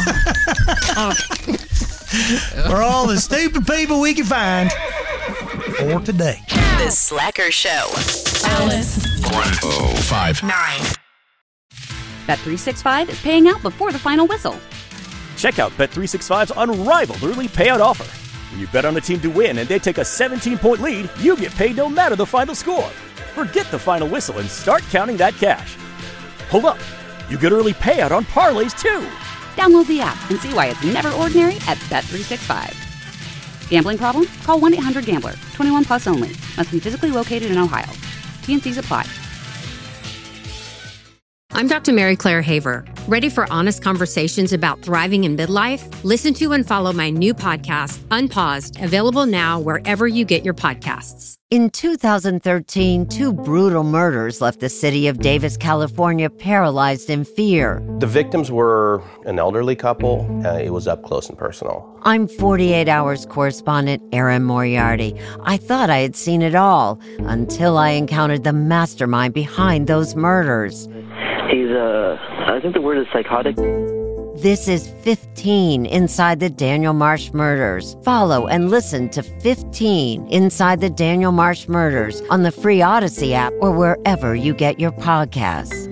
are all the stupid people we can find for today. The Slacker Show. Alice. 105.9. Bet365 is paying out before the final whistle. Check out Bet365's unrivaled early payout offer. When you bet on a team to win and they take a 17-point lead, you get paid no matter the final score. Forget the final whistle and start counting that cash. Hold up. You get early payout on parlays, too. Download the app and see why it's never ordinary at Bet365. Gambling problem? Call 1-800-GAMBLER. 21 plus only. Must be physically located in Ohio. T&Cs apply. I'm Dr. Mary Claire Haver. Ready for honest conversations about thriving in midlife? Listen to and follow my new podcast, Unpaused, available now wherever you get your podcasts. In 2013, 2 brutal murders left the city of Davis, California, paralyzed in fear. The victims were an elderly couple. It was up close and personal. I'm 48 Hours correspondent Erin Moriarty. I thought I had seen it all until I encountered the mastermind behind those murders. He's, I think the word is psychotic. This is 15 Inside the Daniel Marsh Murders. Follow and listen to 15 Inside the Daniel Marsh Murders on the free Odyssey app or wherever you get your podcasts.